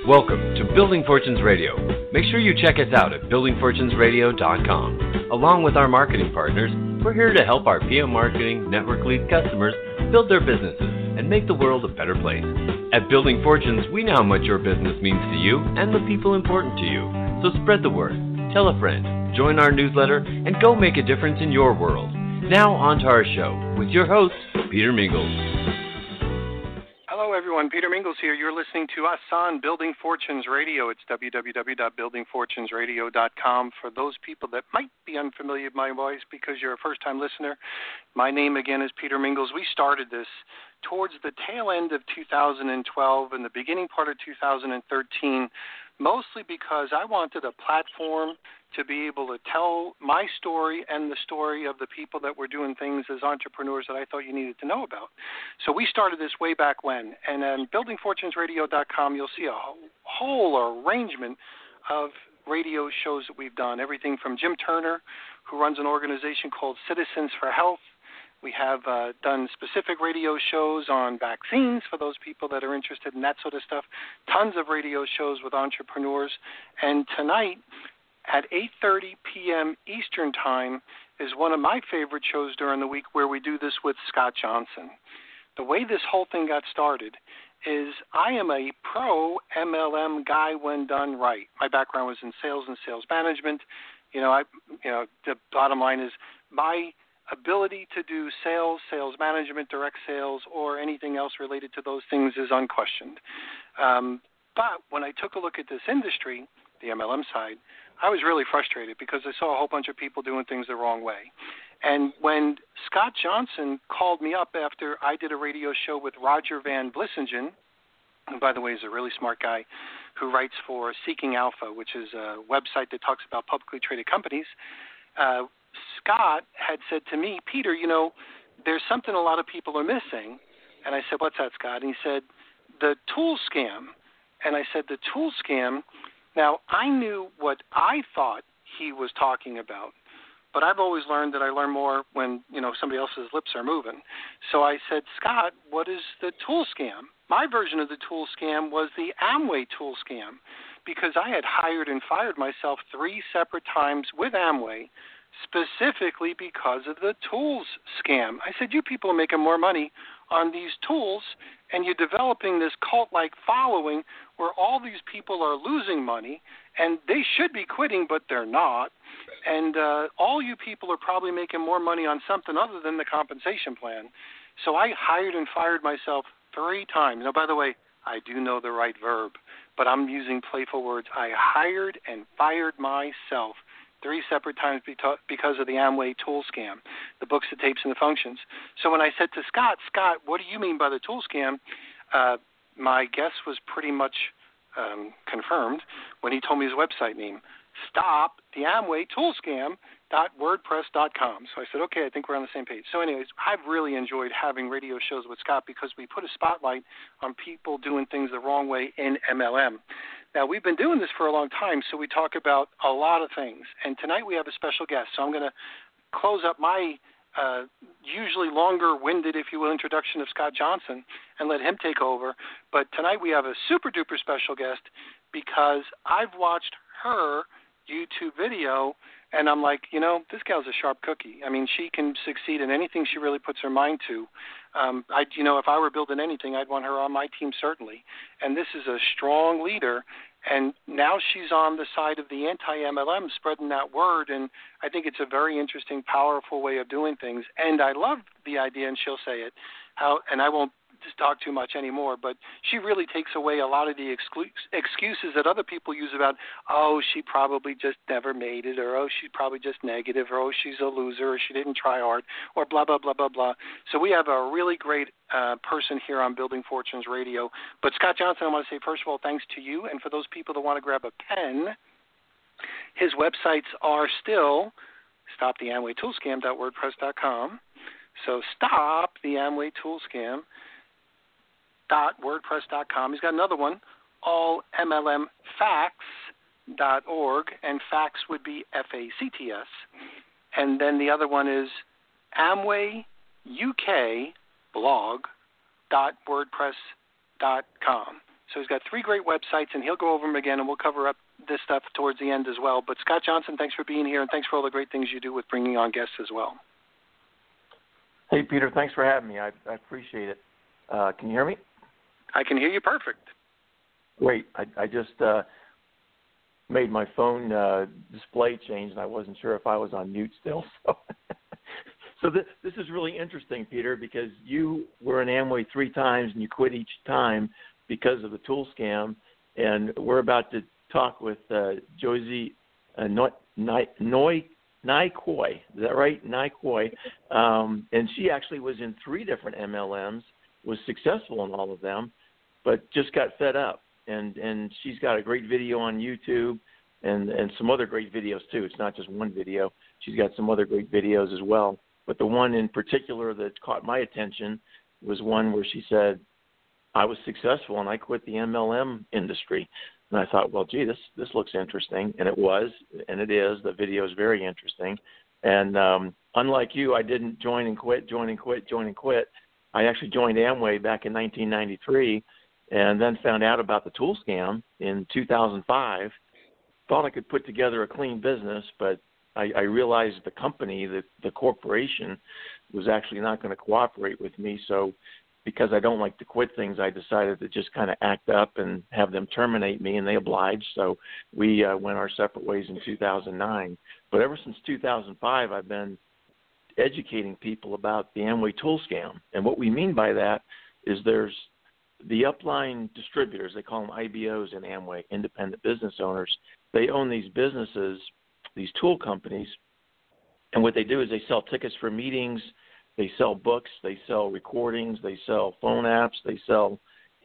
Welcome to Building Fortunes Radio. Make sure you check us out at buildingfortunesradio.com. Along with our marketing partners, we're here to help our PM Marketing Network Lead customers build their businesses and make the world a better place. At Building Fortunes, we know how much your business means to you and the people important to you. So spread the word, tell a friend, join our newsletter, and go make a difference in your world. Now on to our show with your host, Peter Mingles. Hello, everyone. Peter Mingles here. You're listening to us on Building Fortunes Radio. It's www.buildingfortunesradio.com. For those people that might be unfamiliar with my voice because you're a first-time listener, my name again is Peter Mingles. We started this towards the tail end of 2012 and the beginning part of 2013, mostly because I wanted a platform to be able to tell my story and the story of the people that were doing things as entrepreneurs that I thought you needed to know about. So we started this way back when. And on buildingfortunesradio.com, you'll see a whole arrangement of radio shows that we've done, everything from Jim Turner, who runs an organization called Citizens for Health. We have done specific radio shows on vaccines for those people that are interested in that sort of stuff, tons of radio shows with entrepreneurs. And tonight, at 8:30 p.m. Eastern Time is one of my favorite shows during the week where we do this with Scott Johnson. The way this whole thing got started is I am a pro MLM guy when done right. My background was in sales and sales management. The bottom line is my ability to do sales, sales management, direct sales, or anything else related to those things is unquestioned. But when I took a look at this industry, the MLM side, I was really frustrated because I saw a whole bunch of people doing things the wrong way. And when Scott Johnson called me up after I did a radio show with Roger Van Vlissingen, who, by the way, is a really smart guy who writes for Seeking Alpha, which is a website that talks about publicly traded companies, Scott had said to me, Peter, there's something a lot of people are missing. And I said, what's that, Scott? And he said, the tool scam. And I said, the tool scam. Now, I knew what I thought he was talking about, but I've always learned that I learn more when, somebody else's lips are moving. So I said, Scott, what is the tool scam? My version of the tool scam was the Amway tool scam because I had hired and fired myself 3 separate times with Amway specifically because of the tools scam. I said, you people are making more money on these tools, and you're developing this cult-like following where all these people are losing money, and they should be quitting, but they're not. And all you people are probably making more money on something other than the compensation plan. So I hired and fired myself 3 times. Now, by the way, I do know the right verb, but I'm using playful words. I hired and fired myself 3 separate times because of the Amway tool scam, the books, the tapes, and the functions. So when I said to Scott, what do you mean by the tool scam? My guess was pretty much confirmed when he told me his website name, stoptheamwaytoolscam.wordpress.com. So I said, okay, I think we're on the same page. So anyways, I've really enjoyed having radio shows with Scott because we put a spotlight on people doing things the wrong way in MLM. Now, we've been doing this for a long time, so we talk about a lot of things. And tonight we have a special guest. So I'm going to close up my usually longer-winded, if you will, introduction of Scott Johnson and let him take over. But tonight we have a super-duper special guest because I've watched her YouTube video, and I'm like, this gal's a sharp cookie. I mean, she can succeed in anything she really puts her mind to. If I were building anything, I'd want her on my team, certainly. And this is a strong leader, and now she's on the side of the anti-MLM, spreading that word, and I think it's a very interesting, powerful way of doing things. And I love the idea, and she'll say it, and I won't just talk too much anymore, but she really takes away a lot of the excuses that other people use about, oh, she probably just never made it, or oh, she's probably just negative, or oh, she's a loser, or she didn't try hard, or blah, blah, blah, blah, blah. So we have a really great person here on Building Fortunes Radio. But Scott Johnson, I want to say, first of all, thanks to you, and for those people that want to grab a pen, his websites are still stoptheamwaytoolscam.wordpress.com. So stoptheamwaytoolscam.wordpress.com. He's got another one, allmlmfacts.org, and facts would be F-A-C-T-S. And then the other one is amwayukblog.wordpress.com. So he's got 3 great websites, and he'll go over them again, and we'll cover up this stuff towards the end as well. But Scott Johnson, thanks for being here, and thanks for all the great things you do with bringing on guests as well. Hey, Peter, thanks for having me. I appreciate it. Can you hear me? I can hear you perfect. Great. I just made my phone display change, and I wasn't sure if I was on mute still. So this is really interesting, Peter, because you were in Amway 3 times, and you quit each time because of the tool scam. And we're about to talk with Josie Nikoy. Is that right? Nikoy. And she actually was in 3 different MLMs, was successful in all of them, but just got fed up. And she's got a great video on YouTube and some other great videos too. It's not just one video. She's got some other great videos as well. But the one in particular that caught my attention was one where she said, I was successful and I quit the MLM industry. And I thought, well, gee, this looks interesting. And it was, and it is. The video is very interesting. And unlike you, I didn't join and quit. I actually joined Amway back in 1993 and then found out about the tool scam in 2005. Thought I could put together a clean business, but I realized the company, the corporation, was actually not going to cooperate with me. So because I don't like to quit things, I decided to just kind of act up and have them terminate me, and they obliged. So we went our separate ways in 2009. But ever since 2005, I've been educating people about the Amway tool scam. And what we mean by that is there's the upline distributors, they call them IBOs in Amway, independent business owners. They own these businesses, these tool companies, and what they do is they sell tickets for meetings, they sell books, they sell recordings, they sell phone apps, they sell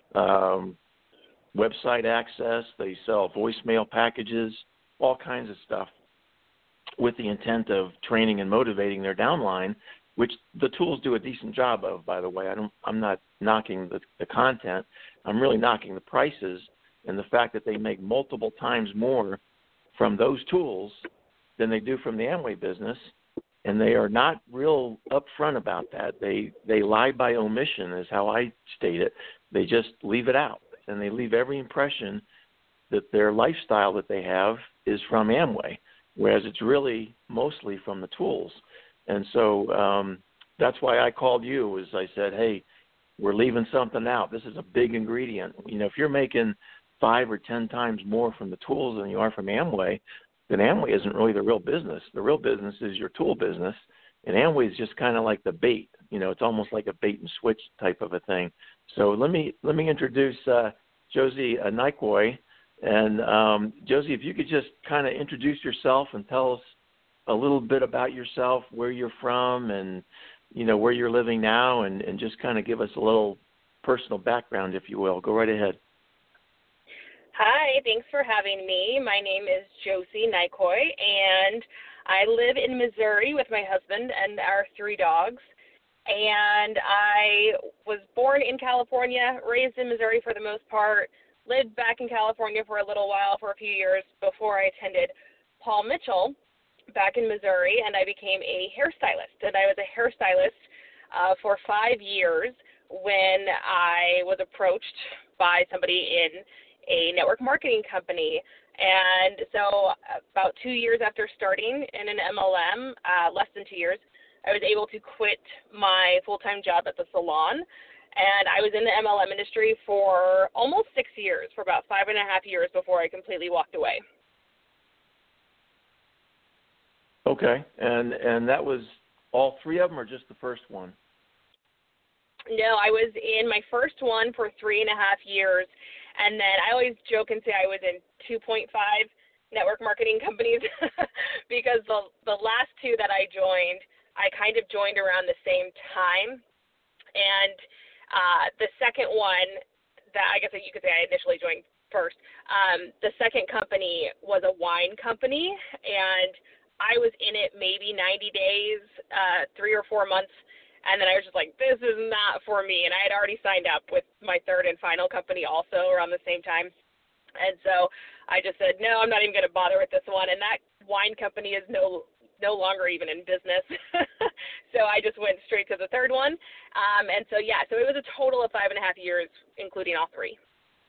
website access, they sell voicemail packages, all kinds of stuff with the intent of training and motivating their downline, which the tools do a decent job of, by the way. I'm not knocking the content. I'm really knocking the prices and the fact that they make multiple times more from those tools than they do from the Amway business, and they are not real upfront about that. They lie by omission is how I state it. They just leave it out, and they leave every impression that their lifestyle that they have is from Amway, whereas it's really mostly from the tools. And so that's why I called you, is I said, hey, we're leaving something out. This is a big ingredient. You know, if you're making 5 or 10 times more from the tools than you are from Amway, then Amway isn't really the real business. The real business is your tool business, and Amway is just kind of like the bait. You know, it's almost like a bait and switch type of a thing. So let me introduce Josie Nikoy. And Josie, if you could just kind of introduce yourself and tell us a little bit about yourself, where you're from, and you know where you're living now, and just kind of give us a little personal background, if you will. Go right ahead. Hi, thanks for having me. My name is Josie Nikoy, and I live in Missouri with my husband and our 3 dogs. And I was born in California, raised in Missouri for the most part, lived back in California for a little while, for a few years, before I attended Paul Mitchell back in Missouri, and I became a hairstylist. And I was a hairstylist for 5 years when I was approached by somebody in a network marketing company. And so about 2 years after starting in an MLM, less than 2 years, I was able to quit my full-time job at the salon. And I was in the MLM industry for almost 6 years, for about 5.5 years before I completely walked away. Okay. And that was all 3 of them, or just the first one? No, I was in my first one for 3.5 years. And then I always joke and say I was in 2.5 network marketing companies because the last 2 that I joined, I kind of joined around the same time. And the second one that I guess you could say I initially joined first, the second company was a wine company, and I was in it maybe 90 days, 3 or 4 months. And then I was just like, this is not for me. And I had already signed up with my 3rd and final company also around the same time. And so I just said, no, I'm not even going to bother with this one. And that wine company is no longer even in business. So I just went straight to the 3rd one. And so, yeah, so it was a total of 5.5 years, including all 3.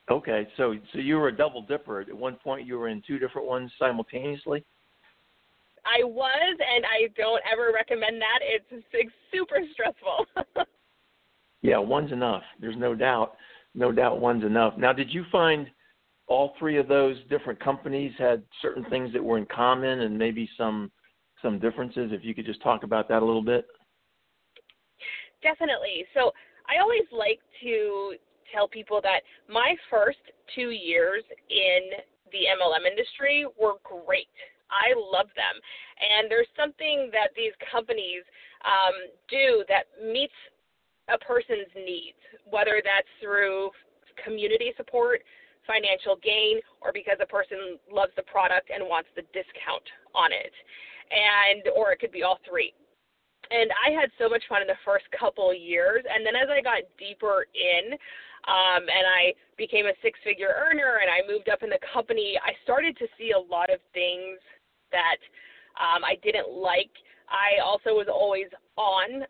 Okay, so you were a double dipper. At one point, you were in two different ones simultaneously? I was, and I don't ever recommend that. It's super stressful. Yeah, one's enough. There's no doubt. No doubt one's enough. Now, did you find all three of those different companies had certain things that were in common and maybe some differences? If you could just talk about that a little bit. Definitely. So I always like to tell people that my first 2 years in the MLM industry were great. I love them. And there's something that these companies do that meets a person's needs, whether that's through community support, financial gain, or because a person loves the product and wants the discount on it, or it could be all three. And I had so much fun in the first couple years, and then as I got deeper in, and I became a six-figure earner, and I moved up in the company, I started to see a lot of things that I didn't like. I also was always on.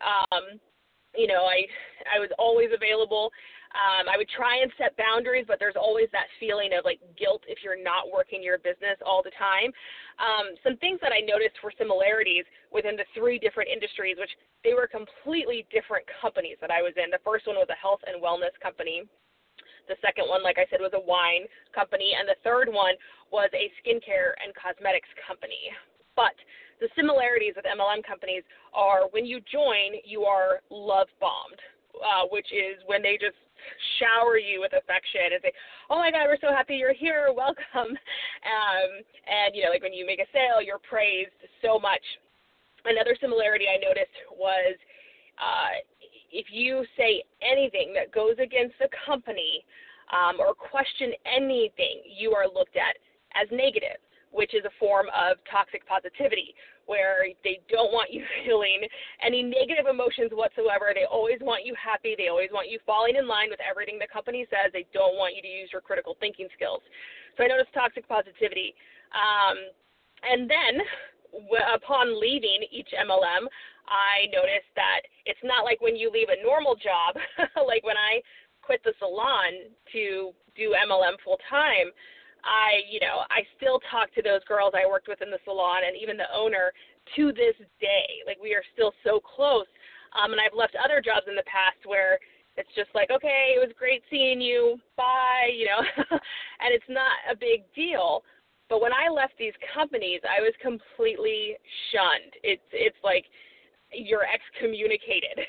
I was always available. I would try and set boundaries, but there's always that feeling of like guilt if you're not working your business all the time. Some things that I noticed were similarities within the three different industries, which they were completely different companies that I was in. The first one was a health and wellness company. The second one, like I said, was a wine company. And the third one was a skincare and cosmetics company. But the similarities with MLM companies are when you join, you are love bombed, which is when they just shower you with affection and say, oh my God, we're so happy you're here, welcome. And, like when you make a sale, you're praised so much. Another similarity I noticed was if you say anything that goes against the company or question anything, you are looked at as negative, which is a form of toxic positivity, where they don't want you feeling any negative emotions whatsoever. They always want you happy. They always want you falling in line with everything the company says. They don't want you to use your critical thinking skills. So I noticed toxic positivity. And then upon leaving each MLM, I noticed that it's not like when you leave a normal job, like when I quit the salon to do MLM full time, I still talk to those girls I worked with in the salon and even the owner to this day. Like, we are still so close. And I've left other jobs in the past where it's just like, okay, it was great seeing you, bye, and it's not a big deal. But when I left these companies, I was completely shunned. It's like you're excommunicated.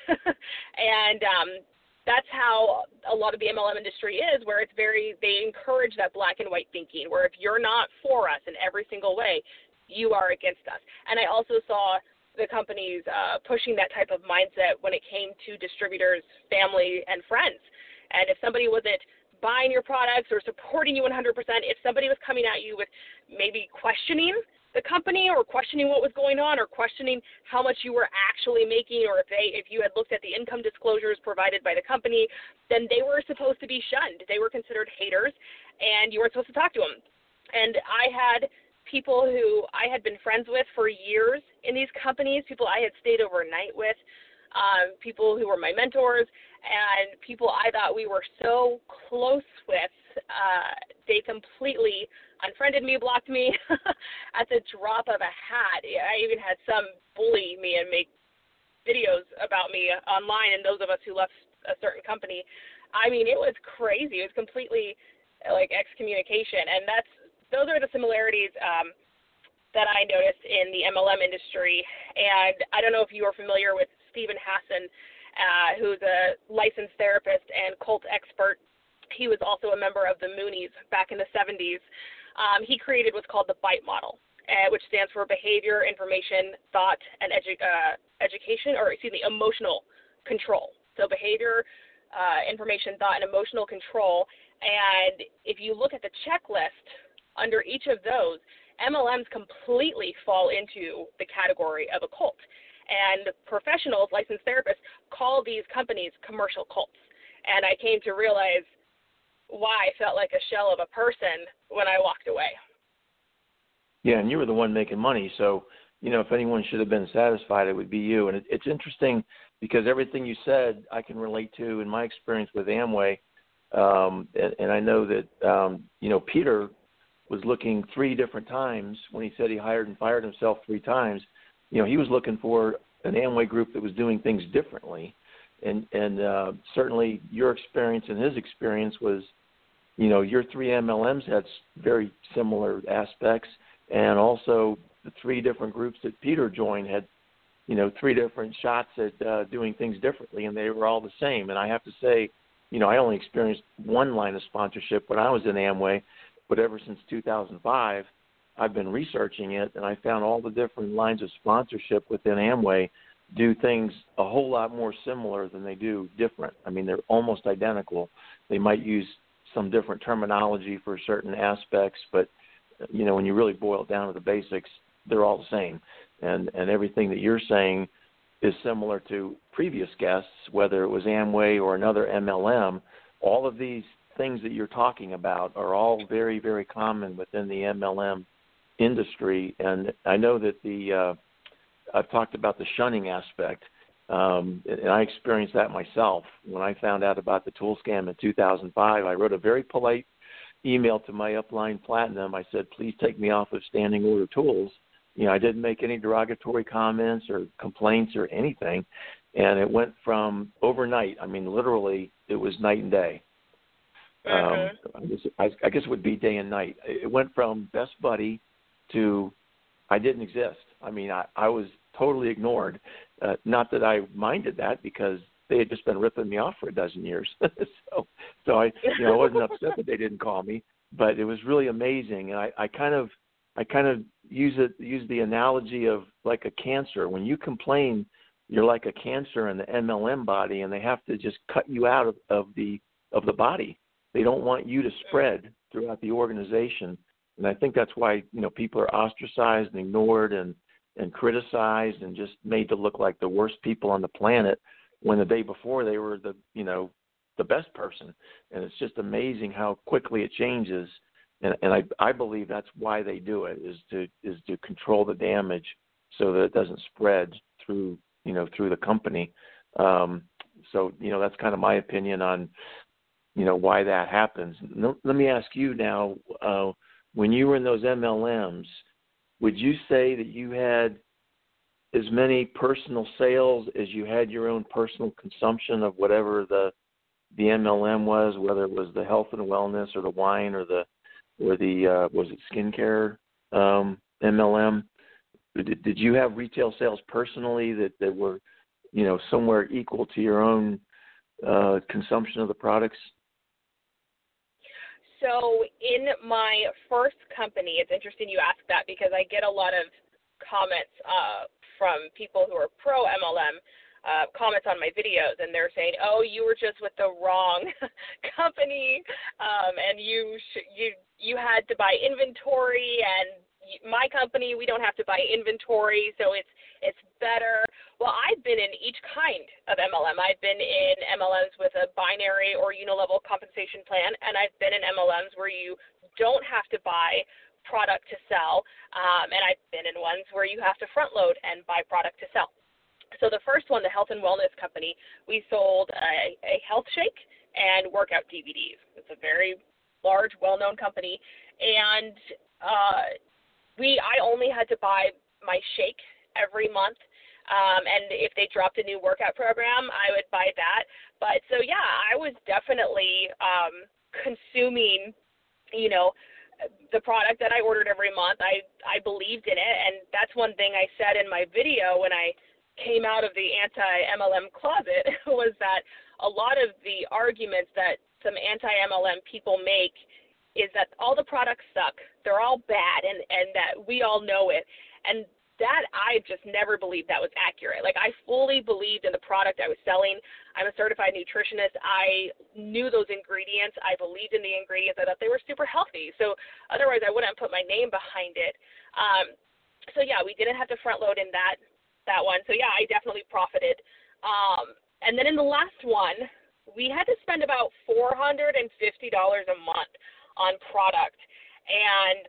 And that's how a lot of the MLM industry is, where they encourage that black and white thinking, where if you're not for us in every single way, you are against us. And I also saw the companies pushing that type of mindset when it came to distributors, family, and friends. And if somebody wasn't buying your products or supporting you 100%, if somebody was coming at you with maybe questioning the company or questioning what was going on or questioning how much you were actually making, or if you had looked at the income disclosures provided by the company, then they were supposed to be shunned. They were considered haters, and you weren't supposed to talk to them. And I had people who I had been friends with for years in these companies, people I had stayed overnight with, people who were my mentors, and people I thought we were so close with, they completely unfriended me, blocked me at the drop of a hat. I even had some bully me and make videos about me online, and those of us who left a certain company, I mean, it was crazy. It was completely like excommunication, and those are the similarities that I noticed in the MLM industry. And I don't know if you are familiar with Stephen Hassan, who's a licensed therapist and cult expert. He was also a member of the Moonies back in the 70s. He created what's called the BITE model, which stands for Behavior, Information, Thought, and Emotional Control. So behavior, information, thought, and emotional control. And if you look at the checklist under each of those, MLMs completely fall into the category of a cult. And professionals, licensed therapists, call these companies commercial cults. And I came to realize why I felt like a shell of a person when I walked away. Yeah, and you were the one making money, so, if anyone should have been satisfied, it would be you. And it's interesting because everything you said I can relate to in my experience with Amway. And I know that, Peter was looking 3 different times when he said he hired and fired himself 3 times. He was looking for an Amway group that was doing things differently. And certainly your experience and his experience was, your 3 MLMs had very similar aspects. And also the 3 different groups that Peter joined had, 3 different shots at doing things differently, and they were all the same. And I have to say, I only experienced one line of sponsorship when I was in Amway, but ever since 2005, I've been researching it, and I found all the different lines of sponsorship within Amway do things a whole lot more similar than they do different. I mean, they're almost identical. They might use some different terminology for certain aspects, but, when you really boil it down to the basics, they're all the same. And everything that you're saying is similar to previous guests, whether it was Amway or another MLM. All of these things that you're talking about are all very, very common within the MLM industry. And I know that I've talked about the shunning aspect, and I experienced that myself. When I found out about the tool scam in 2005, I wrote a very polite email to my upline Platinum. I said, please take me off of standing order tools. I didn't make any derogatory comments or complaints or anything. And it went from overnight. I mean, literally, it was night and day. I guess it would be day and night. It went from best buddy to I didn't exist. I mean, I was totally ignored. Not that I minded that, because they had just been ripping me off for a dozen years. so I wasn't upset that they didn't call me, but it was really amazing. And I kind of use the analogy of like a cancer. When you complain, you're like a cancer in the MLM body, and they have to just cut you out of the body. They don't want you to spread throughout the organization. And I think that's why, people are ostracized and ignored and criticized and just made to look like the worst people on the planet, when the day before they were the best person. And it's just amazing how quickly it changes. And I believe that's why they do it, is to control the damage so that it doesn't spread through the company. So that's kind of my opinion on why that happens. Let me ask you now, when you were in those MLMs, would you say that you had as many personal sales as you had your own personal consumption of whatever the MLM was, whether it was the health and wellness or the wine or the was it skincare MLM? Did you have retail sales personally that were somewhere equal to your own consumption of the products? So in my first company, it's interesting you ask that, because I get a lot of comments from people who are pro MLM, comments on my videos, and they're saying, "Oh, you were just with the wrong company, and you had to buy inventory, and my company, we don't have to buy inventory, so it's better." Well, I've been in each kind of MLM. I've been in MLMs with a binary or unilevel compensation plan, and I've been in MLMs where you don't have to buy product to sell, and I've been in ones where you have to front load and buy product to sell. So the first one, the health and wellness company, we sold a health shake and workout DVDs. It's a very large, well-known company, and I only had to buy my shake every month, and if they dropped a new workout program, I would buy that. But so yeah, I was definitely consuming, the product that I ordered every month. I believed in it, and that's one thing I said in my video when I came out of the anti-MLM closet was that a lot of the arguments that some anti-MLM people make is that all the products suck, they're all bad, and that we all know it. And that I just never believed that was accurate. Like, I fully believed in the product I was selling. I'm a certified nutritionist. I knew those ingredients. I believed in the ingredients. I thought they were super healthy. So otherwise I wouldn't put my name behind it. So yeah, we didn't have to front load in that one. So yeah, I definitely profited. And then in the last one, we had to spend about $450 a month on product. And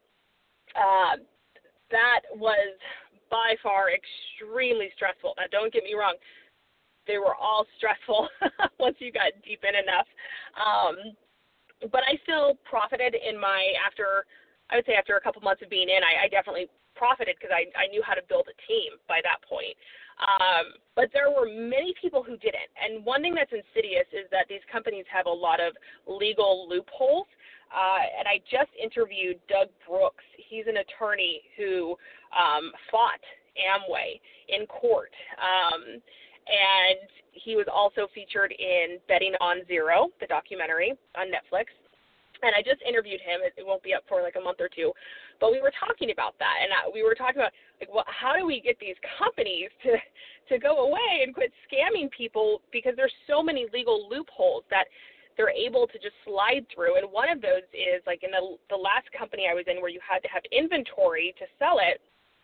that was by far extremely stressful. Now, don't get me wrong. They were all stressful once you got deep in enough. but I still profited in after a couple months of being in, I definitely profited because I knew how to build a team by that point. But there were many people who didn't. And one thing that's insidious is that these companies have a lot of legal loopholes. And I just interviewed Doug Brooks. He's an attorney who fought Amway in court. And he was also featured in Betting on Zero, the documentary on Netflix. And I just interviewed him. It won't be up for like a month or two. But we were talking about that. And we were talking about, like, well, how do we get these companies to go away and quit scamming people, because there's so many legal loopholes that they're able to just slide through. And one of those is, like, in the last company I was in where you had to have inventory to sell it,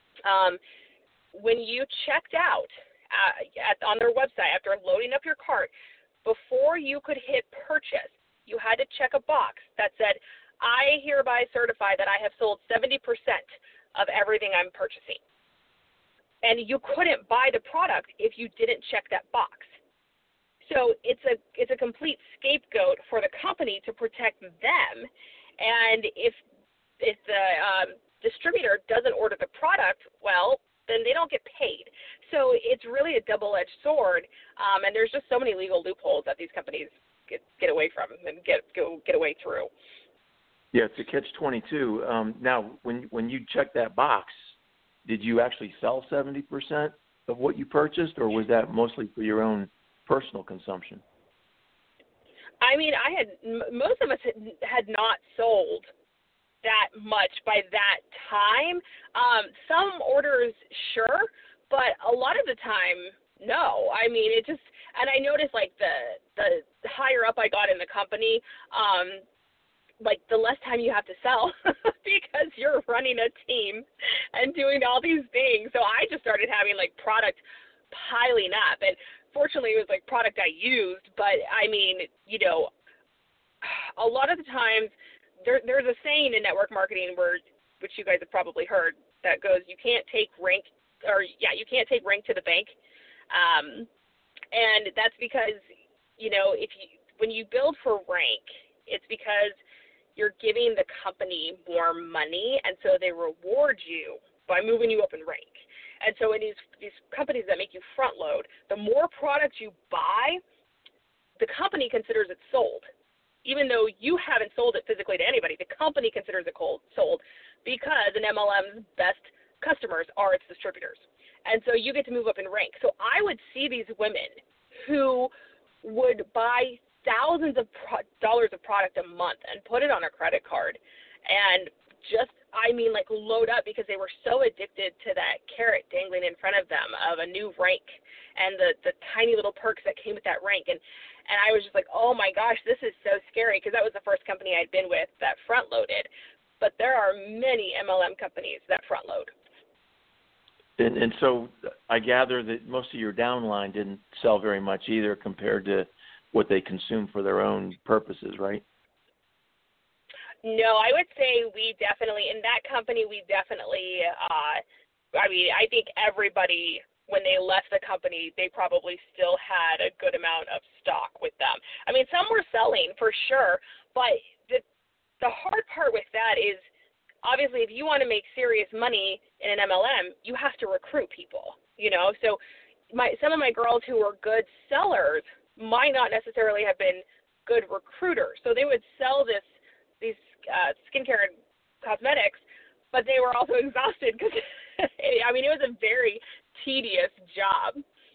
when you checked out on their website after loading up your cart, before you could hit purchase, you had to check a box that said, I hereby certify that I have sold 70% of everything I'm purchasing. And you couldn't buy the product if you didn't check that box. So it's a complete scapegoat for the company to protect them. And if the distributor doesn't order the product, well, then they don't get paid. So it's really a double-edged sword. And there's just so many legal loopholes that these companies get away from and get away through. Yeah, it's a catch-22. Now, when you checked that box, did you actually sell 70% of what you purchased, or was that mostly for your own personal consumption? I mean, most of us had not sold that much by that time. Some orders, sure, but a lot of the time, no. I mean, and I noticed, like, the higher up I got in the company, like, the less time you have to sell because you're running a team and doing all these things. So I just started having, like, product piling up. And fortunately, it was, like, product I used. But, I mean, you know, a lot of the times there's a saying in network marketing which you guys have probably heard, that goes, you can't take rank to the bank. And that's because, you know, when you build for rank, it's because you're giving the company more money, and so they reward you by moving you up in rank. And so in these companies that make you front load, the more product you buy, the company considers it sold. Even though you haven't sold it physically to anybody, the company considers it sold, because an MLM's best customers are its distributors. And so you get to move up in rank. So I would see these women who would buy thousands of dollars of product a month and put it on a credit card and just, like, load up because they were so addicted to that carrot dangling in front of them of a new rank and the tiny little perks that came with that rank. And I was just like, oh my gosh, this is so scary, because that was the first company I'd been with that front loaded. But there are many MLM companies that front load. And so I gather that most of your downline didn't sell very much either compared to what they consume for their own purposes, right? No, I would say in that company, I think everybody, when they left the company, they probably still had a good amount of stock with them. I mean, some were selling for sure, but the hard part with that is, obviously, if you want to make serious money in an MLM, you have to recruit people, you know? So some of my girls who were good sellers might not necessarily have been good recruiters. So they would sell these skincare and cosmetics, but they were also exhausted because, it was a very tedious job.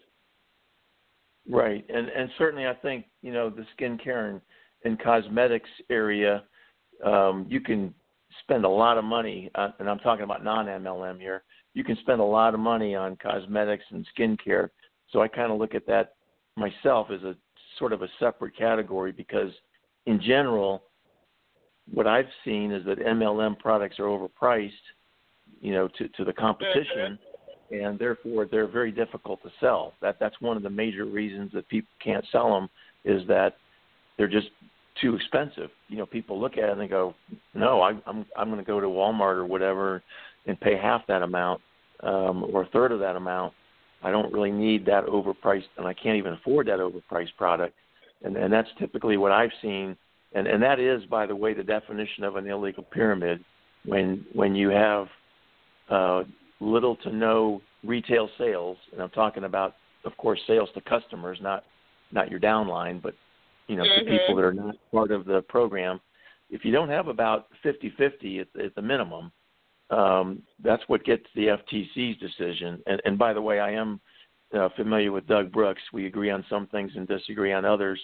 Right. And certainly I think, you know, the skincare and cosmetics area, you can spend a lot of money, and I'm talking about non-MLM here, you can spend a lot of money on cosmetics and skincare. So I kind of look at that myself as a sort of a separate category, because in general, what I've seen is that MLM products are overpriced, you know, to the competition, and therefore they're very difficult to sell. That's one of the major reasons that people can't sell them, is that they're just too expensive. You know, people look at it and they go, no, I'm going to go to Walmart or whatever and pay half that amount or a third of that amount. I don't really need that overpriced, and I can't even afford that overpriced product. And that's typically what I've seen And that is, by the way, the definition of an illegal pyramid. When you have little to no retail sales, and I'm talking about, of course, sales to customers, not your downline, but to people that are not part of the program. If you don't have about 50-50 at the minimum, that's what gets the FTC's decision. And by the way, I am familiar with Doug Brooks. We agree on some things and disagree on others.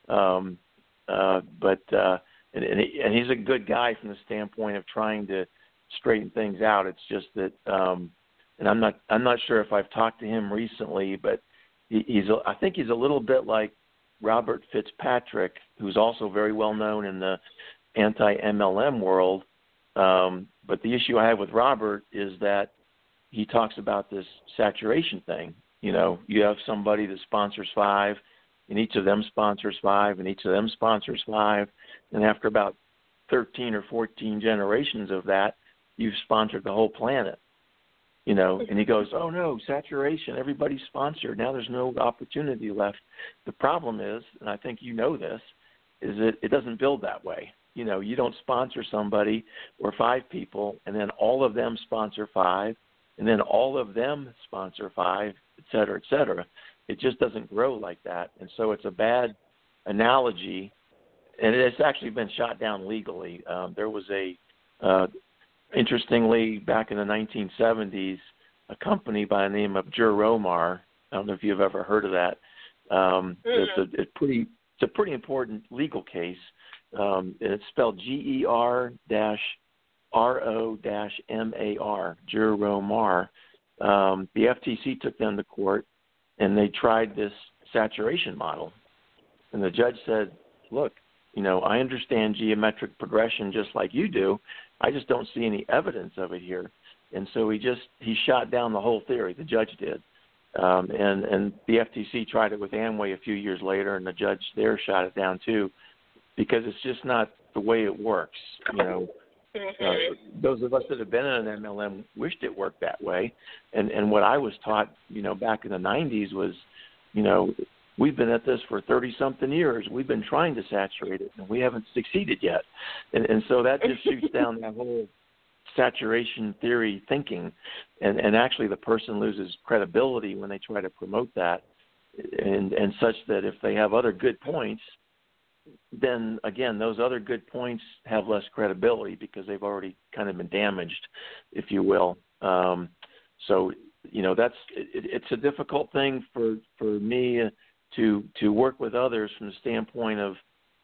But he's a good guy from the standpoint of trying to straighten things out. It's just that, and I'm not sure if I've talked to him recently, but I think he's a little bit like Robert Fitzpatrick, who's also very well known in the anti-MLM world. But the issue I have with Robert is that he talks about this saturation thing. You have somebody that sponsors 5, and each of them sponsors 5, and each of them sponsors 5. And after about 13 or 14 generations of that, you've sponsored the whole planet. And he goes, oh, no, saturation, everybody's sponsored. Now there's no opportunity left. The problem is, and I think you know this, is that it doesn't build that way. You don't sponsor somebody or 5 people, and then all of them sponsor 5, and then all of them sponsor 5, et cetera, et cetera. It just doesn't grow like that. And so it's a bad analogy, and it's actually been shot down legally. There was interestingly, back in the 1970s, a company by the name of Juromar. I don't know if you've ever heard of that. It's a pretty important legal case. It's spelled GER-RO-MAR, Juromar. The FTC took them to court, and they tried this saturation model. And the judge said, look, I understand geometric progression just like you do. I just don't see any evidence of it here. And so he shot down the whole theory. The judge did. And the FTC tried it with Amway a few years later, and the judge there shot it down too, because it's just not the way it works. Those of us that have been in an MLM wished it worked that way. And what I was taught, back in the 90s was, we've been at this for 30-something years. We've been trying to saturate it, and we haven't succeeded yet. And so that just shoots down that whole saturation theory thinking. And actually the person loses credibility when they try to promote that, and such that if they have other good points, then, again, those other good points have less credibility because they've already kind of been damaged, if you will. So, it's a difficult thing for me to work with others from the standpoint of,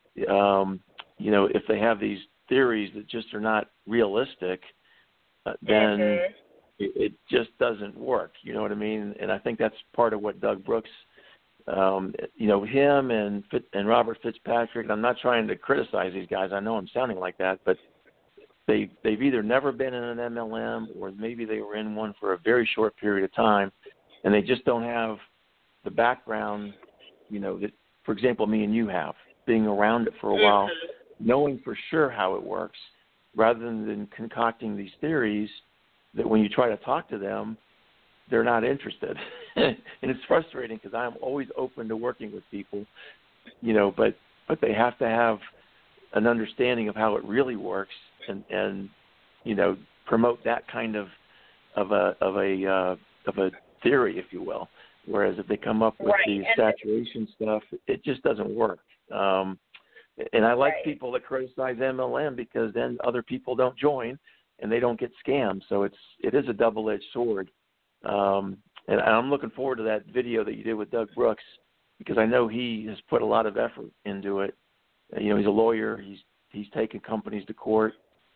if they have these theories that just are not realistic, then it just doesn't work. You know what I mean? And I think that's part of what Doug Brooks, him and Robert Fitzpatrick, I'm not trying to criticize these guys. I know I'm sounding like that, but they've either never been in an MLM or maybe they were in one for a very short period of time, and they just don't have the background, that, for example, me and you have, being around it for a while, knowing for sure how it works, rather than concocting these theories that when you try to talk to them, they're not interested. And it's frustrating because I'm always open to working with people, but they have to have an understanding of how it really works and promote that kind of a theory, if you will. Whereas if they come up with the saturation stuff, it just doesn't work. And I like people that criticize MLM because then other people don't join and they don't get scammed. So it is a double-edged sword. And I'm looking forward to that video that you did with Doug Brooks, because I know he has put a lot of effort into it. He's a lawyer. He's taken companies to court.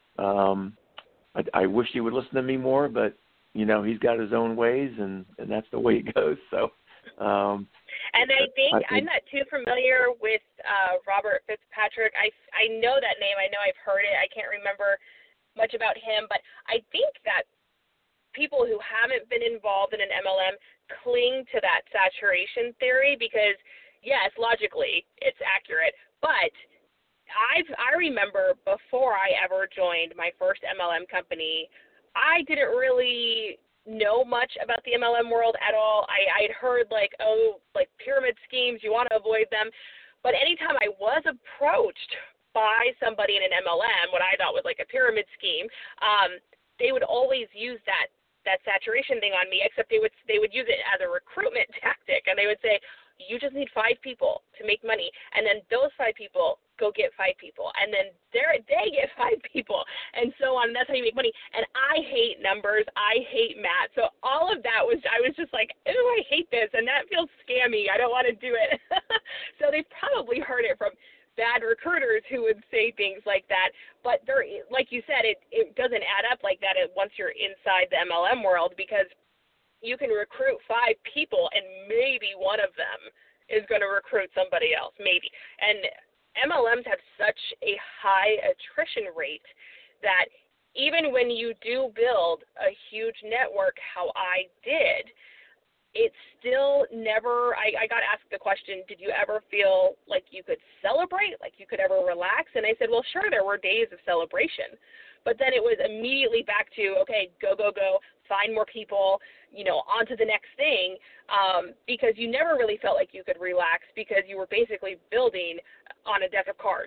I wish he would listen to me more, but he's got his own ways, and that's the way it goes. So. And I think I'm not too familiar with Robert Fitzpatrick. I know that name. I know I've heard it. I can't remember much about him, but I think that people who haven't been involved in an MLM cling to that saturation theory because, yes, logically it's accurate, but I remember before I ever joined my first MLM company, I didn't really know much about the MLM world at all. I'd heard like pyramid schemes, you want to avoid them. But anytime I was approached buy somebody in an MLM, what I thought was like a pyramid scheme, they would always use that saturation thing on me, except they would use it as a recruitment tactic, and they would say, you just need 5 people to make money, and then those 5 people go get 5 people, and then they get 5 people, and so on. And that's how you make money. And I hate numbers. I hate math. So all of that I was just like, oh, I hate this, and that feels scammy. I don't want to do it. So they probably heard it from bad recruiters who would say things like that. But there, like you said, it doesn't add up like that once you're inside the MLM world, because you can recruit 5 people and maybe one of them is going to recruit somebody else, maybe. And MLMs have such a high attrition rate that even when you do build a huge network, how I did, it's still never, I got asked the question, did you ever feel like you could celebrate, like you could ever relax? And I said, well, sure, there were days of celebration. But then it was immediately back to, okay, go, find more people, on to the next thing, because you never really felt like you could relax because you were basically building on a deck of cards.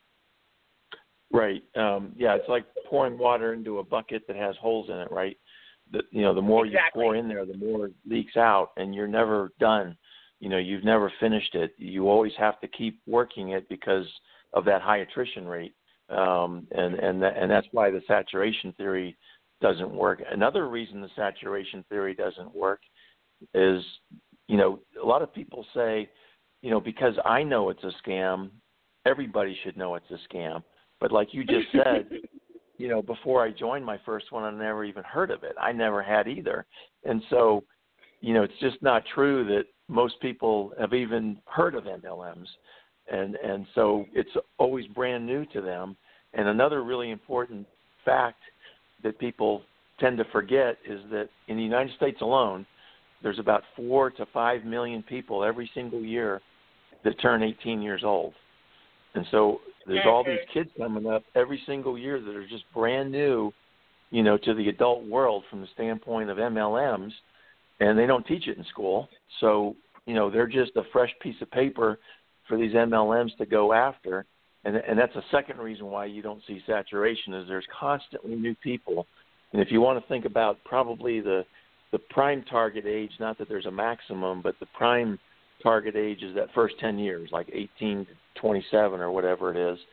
Right. Yeah, it's like pouring water into a bucket that has holes in it, right? The more Exactly. you pour in there, the more it leaks out, and you're never done. You've never finished it. You always have to keep working it because of that high attrition rate. And that's why the saturation theory doesn't work. Another reason the saturation theory doesn't work is, a lot of people say, because I know it's a scam, everybody should know it's a scam. But like you just said, before I joined my first one, I never even heard of it. I never had either. And so, it's just not true that most people have even heard of MLMs. And so it's always brand new to them. And another really important fact that people tend to forget is that in the United States alone, there's about 4 to 5 million people every single year that turn 18 years old. And so there's all these kids coming up every single year that are just brand new, to the adult world from the standpoint of MLMs, and they don't teach it in school. So, they're just a fresh piece of paper for these MLMs to go after. And that's a second reason why you don't see saturation, is there's constantly new people. And if you want to think about probably the prime target age, not that there's a maximum, but the prime target age is that first 10 years, like 18 to 27 or whatever it is.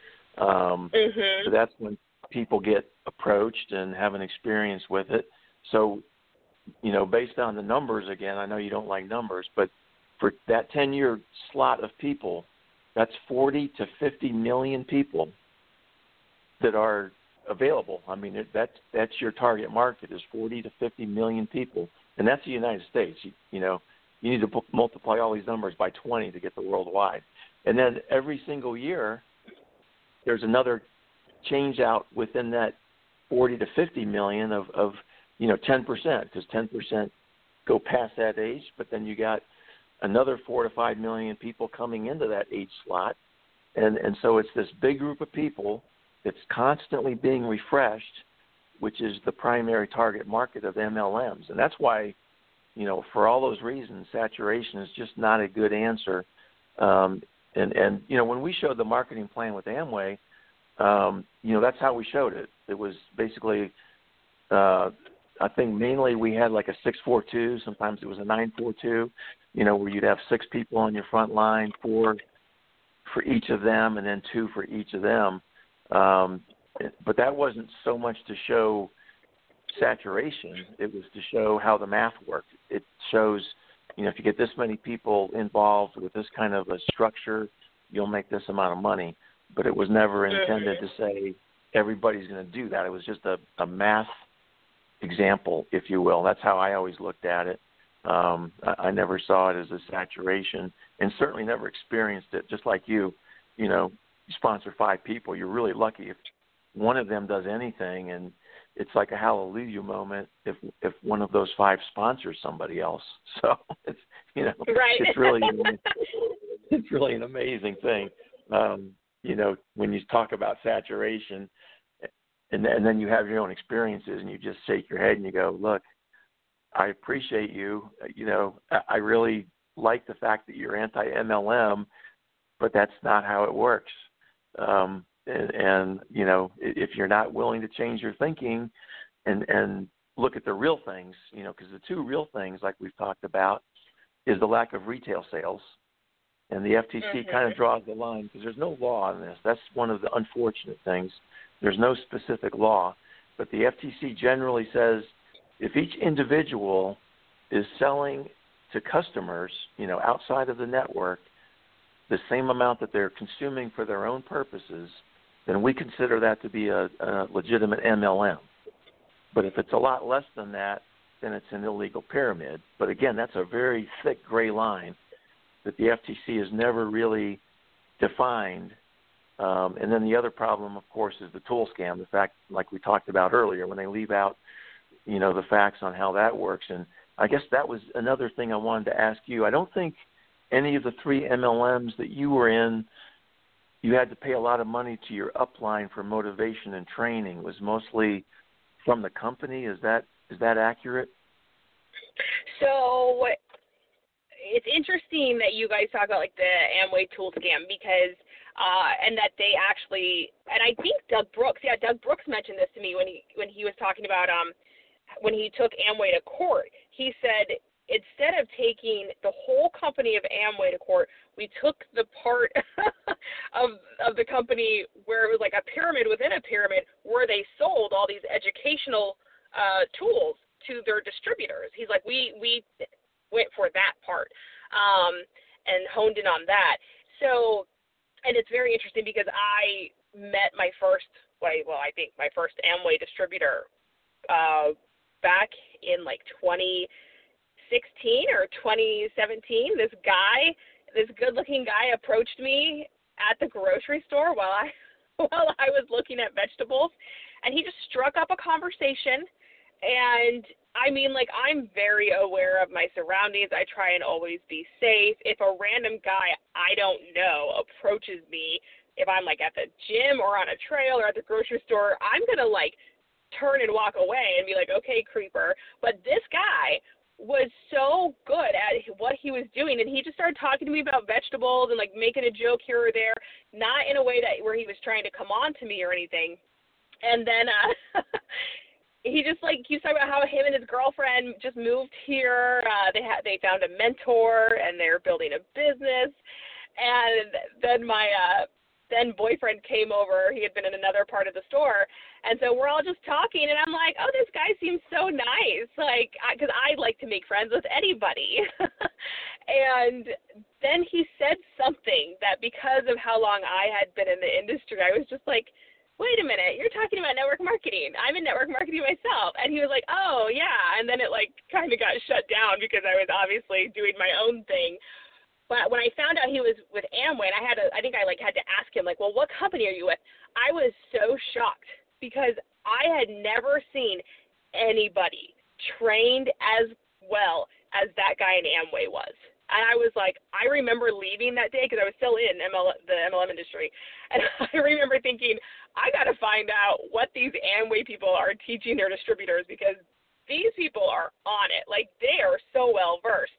So that's when people get approached and have an experience with it. So, based on the numbers, again, I know you don't like numbers, but for that 10-year slot of people, that's 40 to 50 million people that are available. I mean, that's your target market, is 40 to 50 million people, and that's the United States. You need to multiply all these numbers by 20 to get the worldwide. And then every single year, there's another change out within that 40 to 50 million of 10%, because 10% go past that age, but then you got another 4 to 5 million people coming into that age slot. And so it's this big group of people that's constantly being refreshed, which is the primary target market of MLMs. And that's why, for all those reasons, saturation is just not a good answer. And when we showed the marketing plan with Amway, that's how we showed it. It was basically, I think mainly we had like a 6-4-2. Sometimes it was a 9-4-2, where you'd have 6 people on your front line, 4 for each of them, and then 2 for each of them. But that wasn't so much to show saturation. It was to show how the math worked. It shows, if you get this many people involved with this kind of a structure, you'll make this amount of money. But it was never intended to say everybody's going to do that. It was just a math example, if you will. That's how I always looked at it. I never saw it as a saturation, and certainly never experienced it. Just like you sponsor 5 people. You're really lucky if one of them does anything, and it's like a hallelujah moment if one of those 5 sponsors somebody else. So it's right. it's really an amazing thing. When you talk about saturation, and then you have your own experiences, and you just shake your head and you go, look, I appreciate you. I really like the fact that you're anti-MLM, but that's not how it works. And you know, if you're not willing to change your thinking and look at the real things, you know, because the two real things, like we've talked about, is the lack of retail sales. And the FTC kind of draws the line because there's no law on this. That's one of the unfortunate things. There's no specific law. But the FTC generally says if each individual is selling to customers, you know, outside of the network, the same amount that they're consuming for their own purposes, then we consider that to be a legitimate MLM. But if it's a lot less than that, then it's an illegal pyramid. But again, that's a very thick gray line that the FTC has never really defined. And then the other problem, of course, is the tool scam, the fact, like we talked about earlier, when they leave out, you know, the facts on how that works. And I guess that was another thing I wanted to ask you. I don't think any of the three MLMs that you were in, you had to pay a lot of money to your upline for motivation and training. It was mostly from the company. Is that accurate? So it's interesting that you guys talk about like the Amway tool scam because and that they actually, and I think Doug Brooks mentioned this to me when he was talking about when he took Amway to court. He said instead of taking the whole company of Amway to court, we took the part of the company where it was like a pyramid within a pyramid where they sold all these educational tools to their distributors. He's like, we went for that part and honed in on that. So, and it's very interesting because I met my first, I think my first Amway distributor back in like 2016 or 2017. This good-looking guy approached me at the grocery store while I was looking at vegetables, and he just struck up a conversation. And I mean, like, I'm very aware of my surroundings. I try and always be safe. If a random guy I don't know approaches me, if I'm like at the gym or on a trail or at the grocery store, I'm going to like turn and walk away and be like, okay, creeper. But this guy was so good at what he was doing, and he just started talking to me about vegetables and like making a joke here or there, not in a way that where he was trying to come on to me or anything. And then he just like he was talking about how him and his girlfriend just moved here. They found a mentor and they're building a business. And then my then boyfriend came over. He had been in another part of the store, and so we're all just talking. And I'm like, oh, this guy seems so nice, like because I like to make friends with anybody. And then he said something that because of how long I had been in the industry, I was just like, wait a minute, you're talking about network marketing. I'm in network marketing myself. And he was like, oh, yeah. And then it like kind of got shut down because I was obviously doing my own thing. But when I found out he was with Amway, and I think I had to ask him, like, well, what company are you with? I was so shocked because I had never seen anybody trained as well as that guy in Amway was. And I was like, I remember leaving that day because I was still in the MLM industry. And I remember thinking, I got to find out what these Amway people are teaching their distributors because these people are on it. Like, they are so well versed.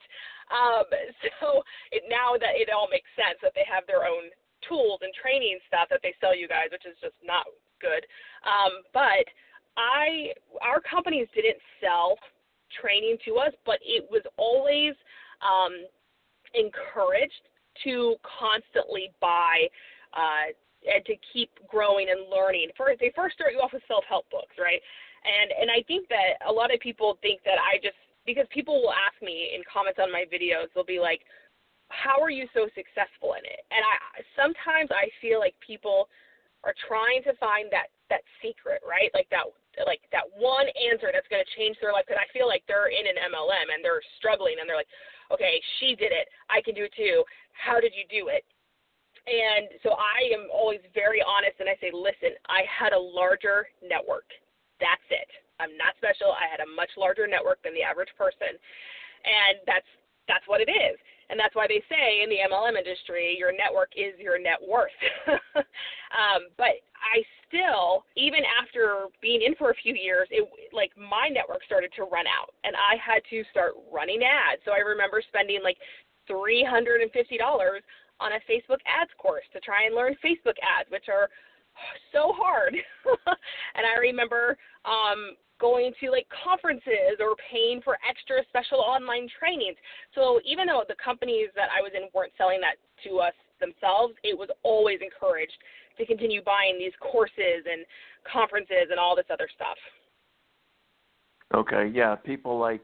Now that it all makes sense that they have their own tools and training stuff that they sell you guys, which is just not good. But our companies didn't sell training to us, but it was always encouraged to constantly buy and to keep growing and learning. They first start you off with self-help books, right? And I think that a lot of people think that because people will ask me in comments on my videos, they'll be like, how are you so successful in it? And sometimes I feel like people are trying to find that secret, right? Like that one answer that's going to change their life. Because I feel like they're in an MLM and they're struggling and they're like, okay, she did it. I can do it too. How did you do it? And so I am always very honest and I say, listen, I had a larger network. That's it. I'm not special. I had a much larger network than the average person. And that's what it is. And that's why they say in the MLM industry, your network is your net worth. But I still, even after being in for a few years, my network started to run out, and I had to start running ads. So I remember spending like $350 on a Facebook ads course to try and learn Facebook ads, which are so hard. And I remember going to like conferences or paying for extra special online trainings. So even though the companies that I was in weren't selling that to us themselves, it was always encouraged to continue buying these courses and conferences and all this other stuff. Okay, yeah, people like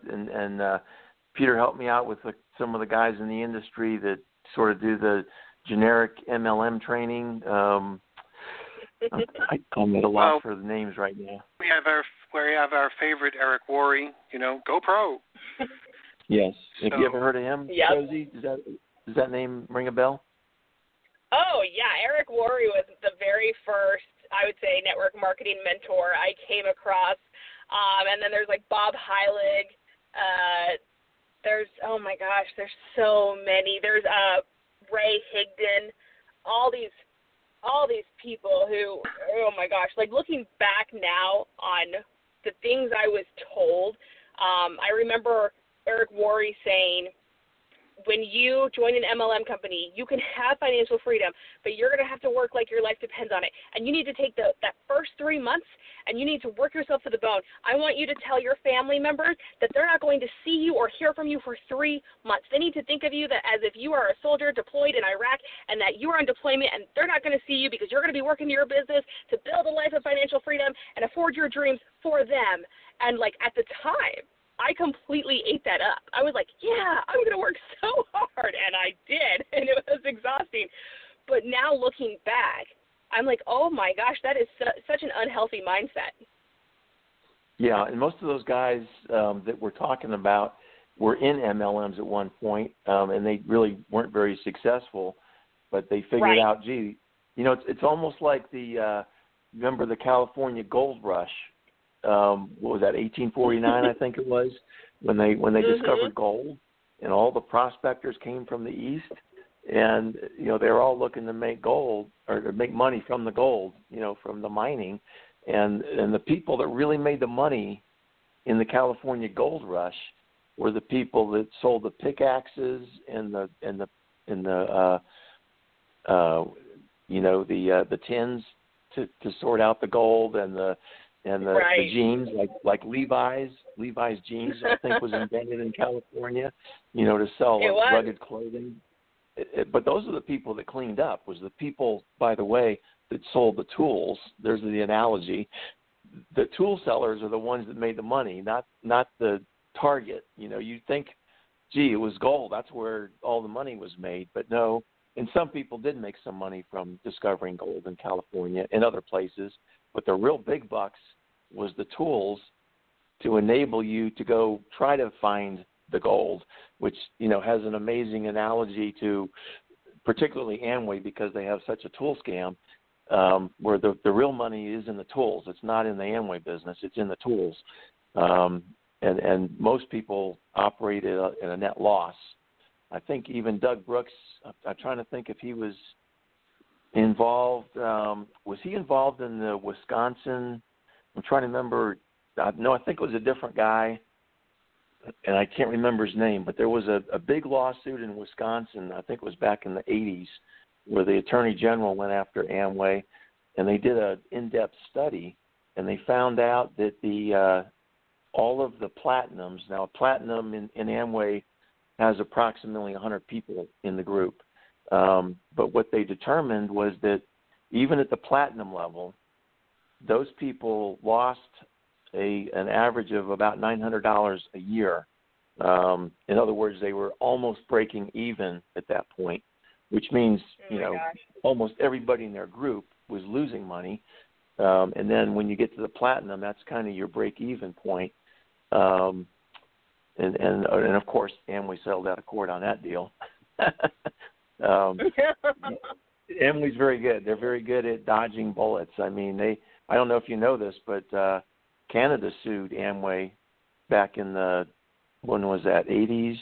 Peter helped me out with some of the guys in the industry that sort of do the generic MLM training. I'm at a loss for the names right now. We have our favorite Eric Worre. Go pro. Yes. So, have you ever heard of him, yep. Josie? Does that name ring a bell? Oh, yeah. Eric Worre was the very first, I would say, network marketing mentor I came across. And then there's like Bob Heilig. There's, oh my gosh, there's so many. There's Ray Higdon. All these people who, oh my gosh, like looking back now on the things I was told, I remember Eric Worre saying, when you join an MLM company, you can have financial freedom, but you're going to have to work like your life depends on it. And you need to take that first 3 months, and you need to work yourself to the bone. I want you to tell your family members that they're not going to see you or hear from you for 3 months. They need to think of you that as if you are a soldier deployed in Iraq and that you are on deployment, and they're not going to see you because you're going to be working your business to build a life of financial freedom and afford your dreams for them. And, like, at the time, I completely ate that up. I was like, yeah, I'm going to work so hard, and I did, and it was exhausting. But now looking back, I'm like, oh, my gosh, that is such an unhealthy mindset. Yeah, and most of those guys that we're talking about were in MLMs at one point, and they really weren't very successful, but they figured out, gee, it's almost like remember the California gold rush. What was that, 1849, I think it was, when they discovered gold, and all the prospectors came from the east, and they were all looking to make gold or to make money from the gold, from the mining, and the people that really made the money in the California gold rush were the people that sold the pickaxes and the tins to sort out the gold, and the jeans, like Levi's jeans, I think was invented in California, to sell rugged clothing. But those are the people that cleaned up, was the people, by the way, that sold the tools. There's the analogy. The tool sellers are the ones that made the money, not the target. You think, gee, it was gold. That's where all the money was made. But no, and some people did make some money from discovering gold in California and other places. But the real big bucks was the tools to enable you to go try to find the gold, which, has an amazing analogy to particularly Amway, because they have such a tool scam, where the real money is in the tools. It's not in the Amway business. It's in the tools. And most people operate at a net loss. I think even Doug Brooks, I'm trying to think if he was involved. Was he involved in the Wisconsin? I'm trying to remember. No, I think it was a different guy, and I can't remember his name. But there was a big lawsuit in Wisconsin. I think it was back in the 80s, where the Attorney General went after Amway, and they did an in-depth study, and they found out that all of the platinums. Now, platinum in Amway has approximately 100 people in the group. But what they determined was that even at the platinum level, those people lost an average of about $900 a year. In other words, they were almost breaking even at that point, which means, almost everybody in their group was losing money. And then when you get to the platinum, that's kind of your break-even point. And of course, Amway settled out of court on that deal. Amway's very good. They're very good at dodging bullets. I mean, I don't know if you know this, but Canada sued Amway back in when was that, 80s?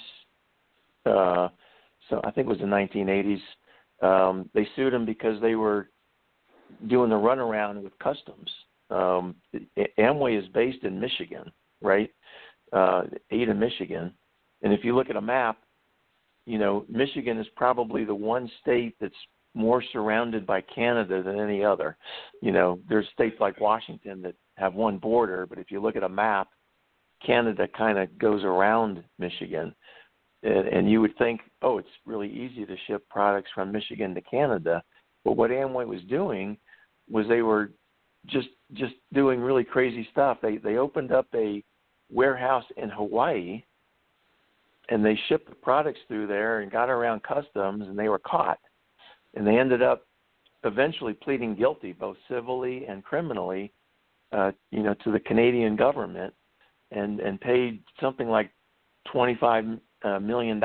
So I think it was the 1980s. They sued them because they were doing the runaround with customs. Amway is based in Michigan, right? Ada, Michigan. And if you look at a map, Michigan is probably the one state that's more surrounded by Canada than any other. You know, there's states like Washington that have one border, but if you look at a map, Canada kind of goes around Michigan. And you would think, oh, it's really easy to ship products from Michigan to Canada. But what Amway was doing was they were just doing really crazy stuff. They opened up a warehouse in Hawaii, and they shipped the products through there and got around customs, and they were caught. And they ended up eventually pleading guilty, both civilly and criminally, to the Canadian government, and paid something like $25 million,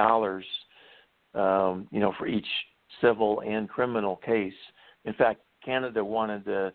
for each civil and criminal case. In fact, Canada wanted to,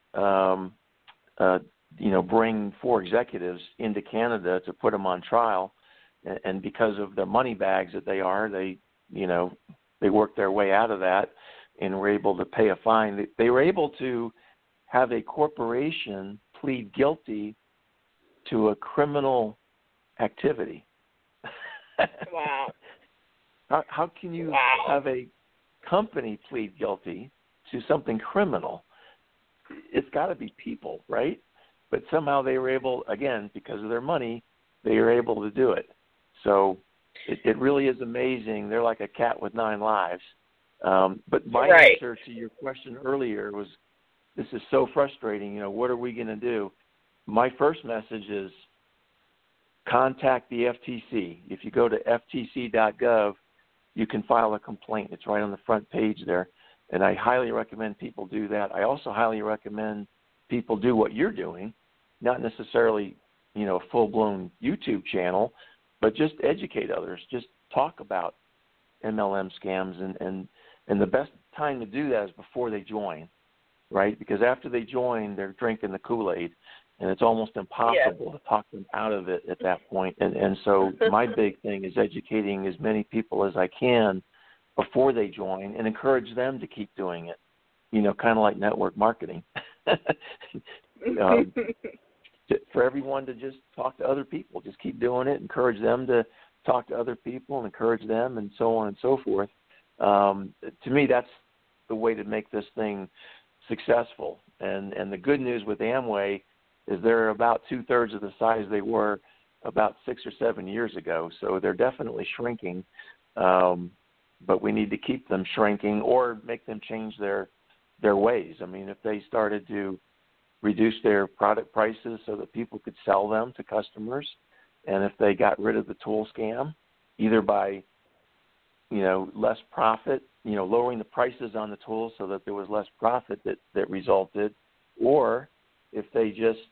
bring 4 executives into Canada to put them on trial, and because of the money bags that they are, they worked their way out of that and were able to pay a fine. They were able to have a corporation plead guilty to a criminal activity. Wow. How can you have a company plead guilty to something criminal? It's got to be people, right? But somehow they were able, again, because of their money, they were able to do it. So it really is amazing. They're like a cat with 9 lives. But my answer to your question earlier was, this is so frustrating. What are we going to do? My first message is contact the FTC. If you go to ftc.gov, you can file a complaint. It's right on the front page there. And I highly recommend people do that. I also highly recommend people do what you're doing, not necessarily, a full-blown YouTube channel, but just educate others. Just talk about MLM scams. And the best time to do that is before they join, right? Because after they join, they're drinking the Kool-Aid, and it's almost impossible to talk them out of it at that point. And so my big thing is educating as many people as I can before they join and encourage them to keep doing it, kind of like network marketing. For everyone to just talk to other people, just keep doing it, encourage them to talk to other people and encourage them, and so on and so forth. To me, that's the way to make this thing successful. And the good news with Amway is they're about 2/3 of the size they were about 6 or 7 years ago. So they're definitely shrinking, but we need to keep them shrinking or make them change their ways. I mean, if they started to reduce their product prices so that people could sell them to customers, and if they got rid of the tool scam, either by less profit, lowering the prices on the tools so that there was less profit that resulted, or if they just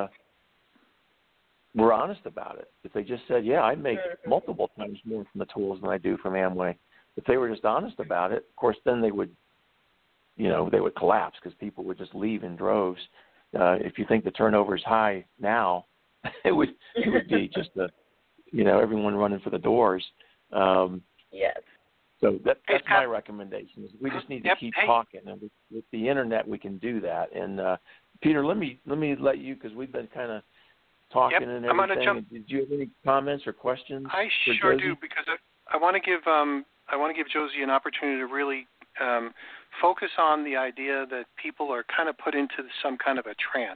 were honest about it. If they just said, I make multiple times more from the tools than I do from Amway. If they were just honest about it, of course, then they would collapse because people would just leave in droves. If you think the turnover is high now, it would be just everyone running for the doors. Yes. So that's my recommendation. We just need to keep talking, and with the internet, we can do that. And Peter, let me let you, because we've been kind of talking and everything. I'm going to jump. Did you have any comments or questions? I sure do, because I want to give Josie an opportunity to really focus on the idea that people are kind of put into some kind of a trance,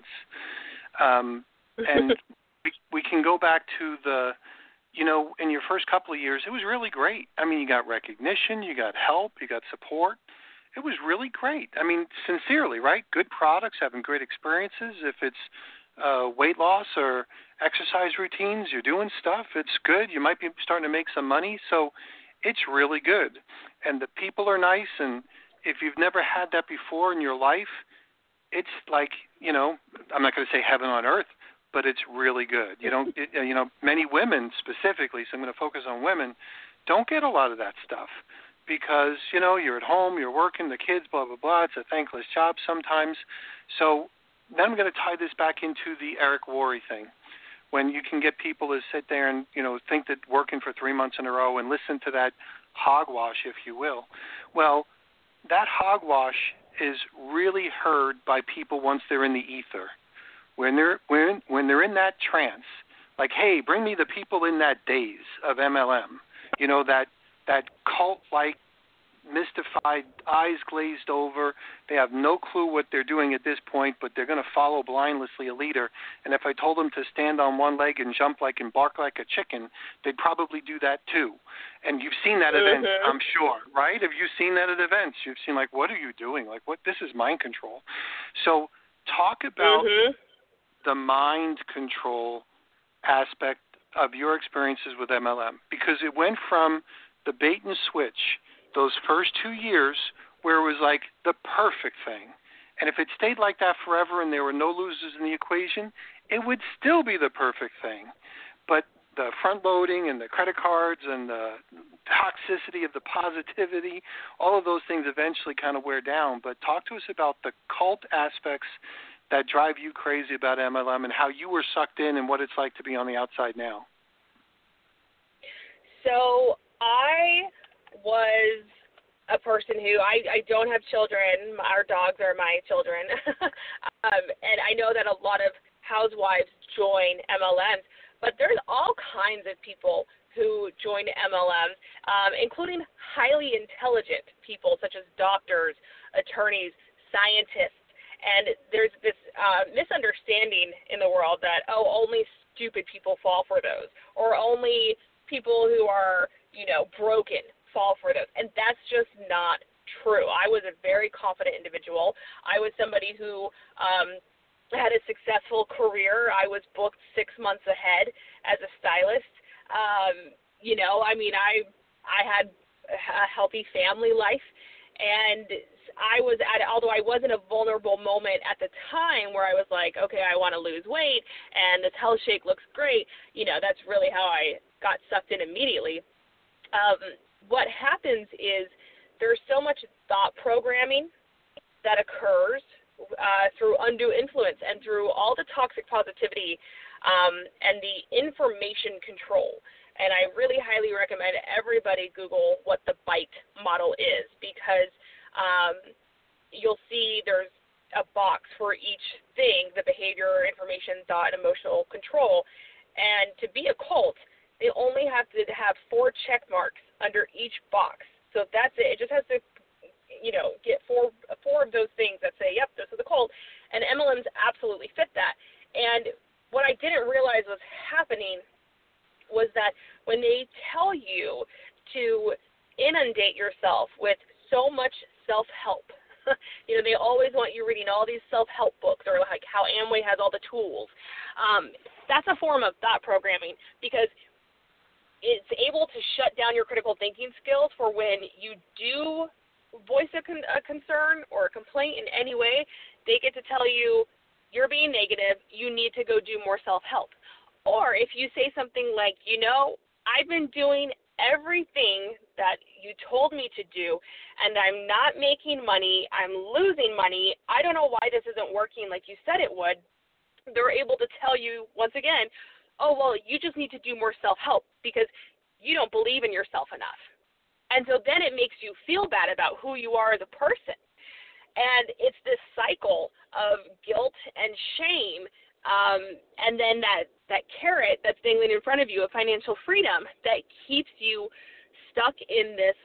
and we can go back to in your first couple of years, it was really great. I mean, you got recognition, you got help, you got support. It was really great. I mean, sincerely, right? Good products, having great experiences. If it's weight loss or exercise routines, you're doing stuff, it's good. You might be starting to make some money. So it's really good. And the people are nice. And if you've never had that before in your life, it's like, I'm not going to say heaven on earth, but it's really good. Many women specifically, so I'm going to focus on women, don't get a lot of that stuff because, you're at home, you're working, the kids, blah, blah, blah. It's a thankless job sometimes. So then I'm going to tie this back into the Eric Worre thing. When you can get people to sit there and, think that working for 3 months in a row and listen to that hogwash, if you will. Well, that hogwash is really heard by people once they're in the ether. When they're in that trance, like, hey, bring me the people in that daze of MLM, that cult-like mystified, eyes glazed over. They have no clue what they're doing at this point, but they're going to follow blindlessly a leader. And if I told them to stand on one leg and jump like and bark like a chicken, they'd probably do that too. And you've seen that at events, I'm sure, right? Have you seen that at events? You've seen, like, what are you doing? Like, what? This is mind control. So talk about the mind control aspect of your experiences with MLM, because it went from the bait and switch those first 2 years where it was like the perfect thing. And if it stayed like that forever and there were no losers in the equation, it would still be the perfect thing. But the front loading and the credit cards and the toxicity of the positivity, all of those things eventually kind of wear down. But talk to us about the cult aspects that drive you crazy about MLM and how you were sucked in and what it's like to be on the outside now. So I was a person who, I don't have children. Our dogs are my children. And I know that a lot of housewives join MLMs, but there's all kinds of people who join MLMs, including highly intelligent people such as doctors, attorneys, scientists. And there's this misunderstanding in the world that, only stupid people fall for those, or only people who are, broken fall for those. And that's just not true. I was a very confident individual. I was somebody who had a successful career. I was booked 6 months ahead as a stylist. I had a healthy family life, and although I was in a vulnerable moment at the time where I was like, okay, I want to lose weight, and this Hell Shake looks great, that's really how I got sucked in immediately. What happens is there's so much thought programming that occurs through undue influence and through all the toxic positivity and the information control. And I really highly recommend everybody Google what the BITE model is, because you'll see there's a box for each thing: the behavior, information, thought, emotional control. And to be a cult, they only have to have 4 check marks under each box. So that's it. It just has to, get four of those things that say, yep, this is a cult. And MLMs absolutely fit that. And what I didn't realize was happening was that when they tell you to inundate yourself with so much self-help, they always want you reading all these self-help books, or like how Amway has all the tools. That's a form of thought programming, because it's able to shut down your critical thinking skills for when you do voice a concern or a complaint in any way. They get to tell you, you're being negative, you need to go do more self-help. Or if you say something like, I've been doing everything that you told me to do, and I'm not making money, I'm losing money, I don't know why this isn't working like you said it would, they're able to tell you, once again, you just need to do more self-help because you don't believe in yourself enough. And so then it makes you feel bad about who you are as a person. And it's this cycle of guilt and shame, and then that carrot that's dangling in front of you of financial freedom that keeps you stuck in this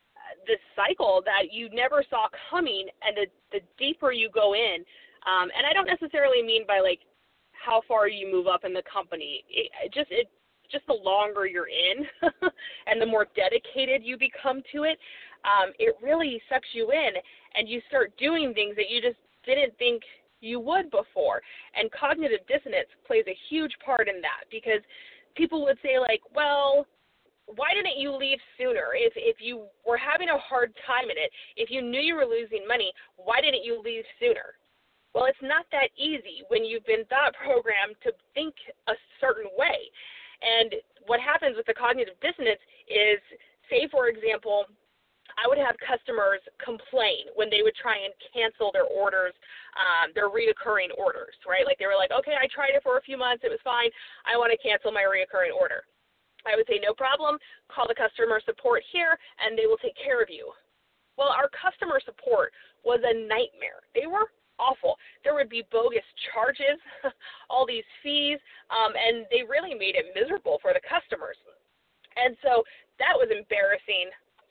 cycle that you never saw coming. And the deeper you go in, and I don't necessarily mean by like how far you move up in the company. Just the longer you're in and the more dedicated you become to it, it really sucks you in, and you start doing things that you just didn't think you would before. And cognitive dissonance plays a huge part in that, because people would say like, well, why didn't you leave sooner? If you were having a hard time in it, if you knew you were losing money, why didn't you leave sooner? Well, it's not that easy when you've been thought programmed to think a certain way. And what happens with the cognitive dissonance is, say, for example, I would have customers complain when they would try and cancel their orders, their reoccurring orders, right? Like they were like, okay, I tried it for a few months, it was fine, I want to cancel my reoccurring order. I would say, no problem, call the customer support here, and they will take care of you. Well, our customer support was a nightmare. They were awful. There would be bogus charges, all these fees, and they really made it miserable for the customers. And so that was embarrassing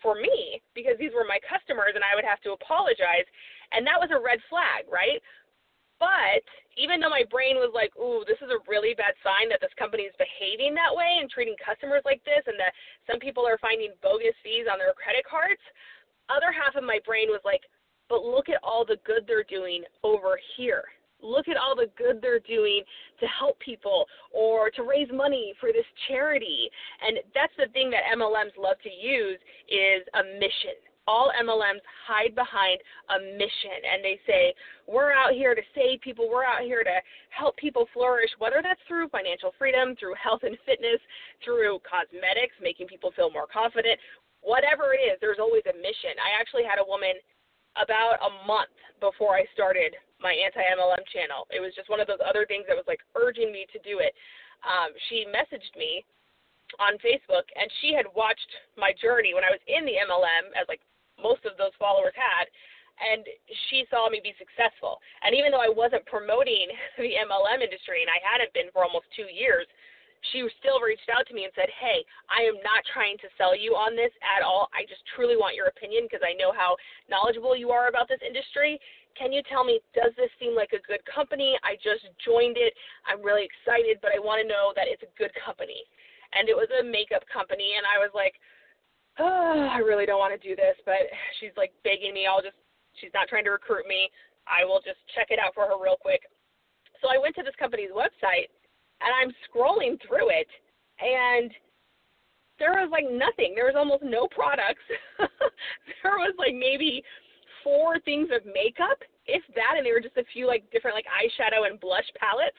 for me because these were my customers and I would have to apologize. And that was a red flag, right? But even though my brain was like, ooh, this is a really bad sign that this company is behaving that way and treating customers like this and that some people are finding bogus fees on their credit cards, other half of my brain was like, but look at all the good they're doing over here. Look at all the good they're doing to help people or to raise money for this charity. And that's the thing that MLMs love to use is a mission. All MLMs hide behind a mission, and they say, we're out here to save people, we're out here to help people flourish, whether that's through financial freedom, through health and fitness, through cosmetics, making people feel more confident, whatever it is, there's always a mission. I actually had a woman about a month before I started my anti-MLM channel. It was just one of those other things that was like urging me to do it. She messaged me on Facebook, and she had watched my journey when I was in the MLM, as like most of those followers had, and she saw me be successful. And even though I wasn't promoting the MLM industry, and I hadn't been for almost 2 years, she still reached out to me and said, hey, I am not trying to sell you on this at all. I just truly want your opinion because I know how knowledgeable you are about this industry. Can you tell me, does this seem like a good company? I just joined it. I'm really excited, but I want to know that it's a good company. And it was a makeup company, and I was like, oh, I really don't want to do this, but she's like begging me. She's not trying to recruit me. I will just check it out for her real quick. So I went to this company's website, and I'm scrolling through it, and there was like nothing. There was almost no products. There was like maybe 4 things of makeup, if that, and they were just a few like different like eyeshadow and blush palettes.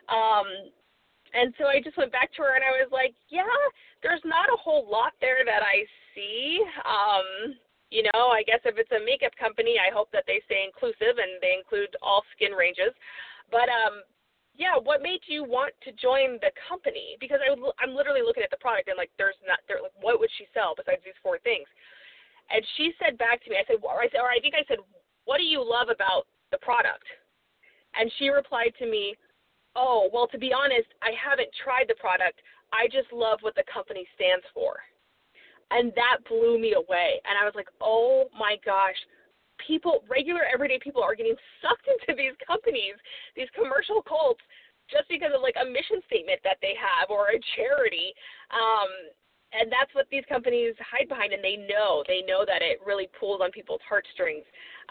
And so I just went back to her, and I was like, yeah, there's not a whole lot there that I see. You know, I guess if it's a makeup company, I hope that they stay inclusive and they include all skin ranges. But yeah, what made you want to join the company? Because I'm literally looking at the product and like, like, what would she sell besides these 4 things? And she said back to me, I think I said, what do you love about the product? And she replied to me, oh, well, to be honest, I haven't tried the product. I just love what the company stands for. And that blew me away. And I was like, oh my gosh. Regular everyday people are getting sucked into these companies, these commercial cults, just because of like a mission statement that they have or a charity. And that's what these companies hide behind, and they know that it really pulls on people's heartstrings.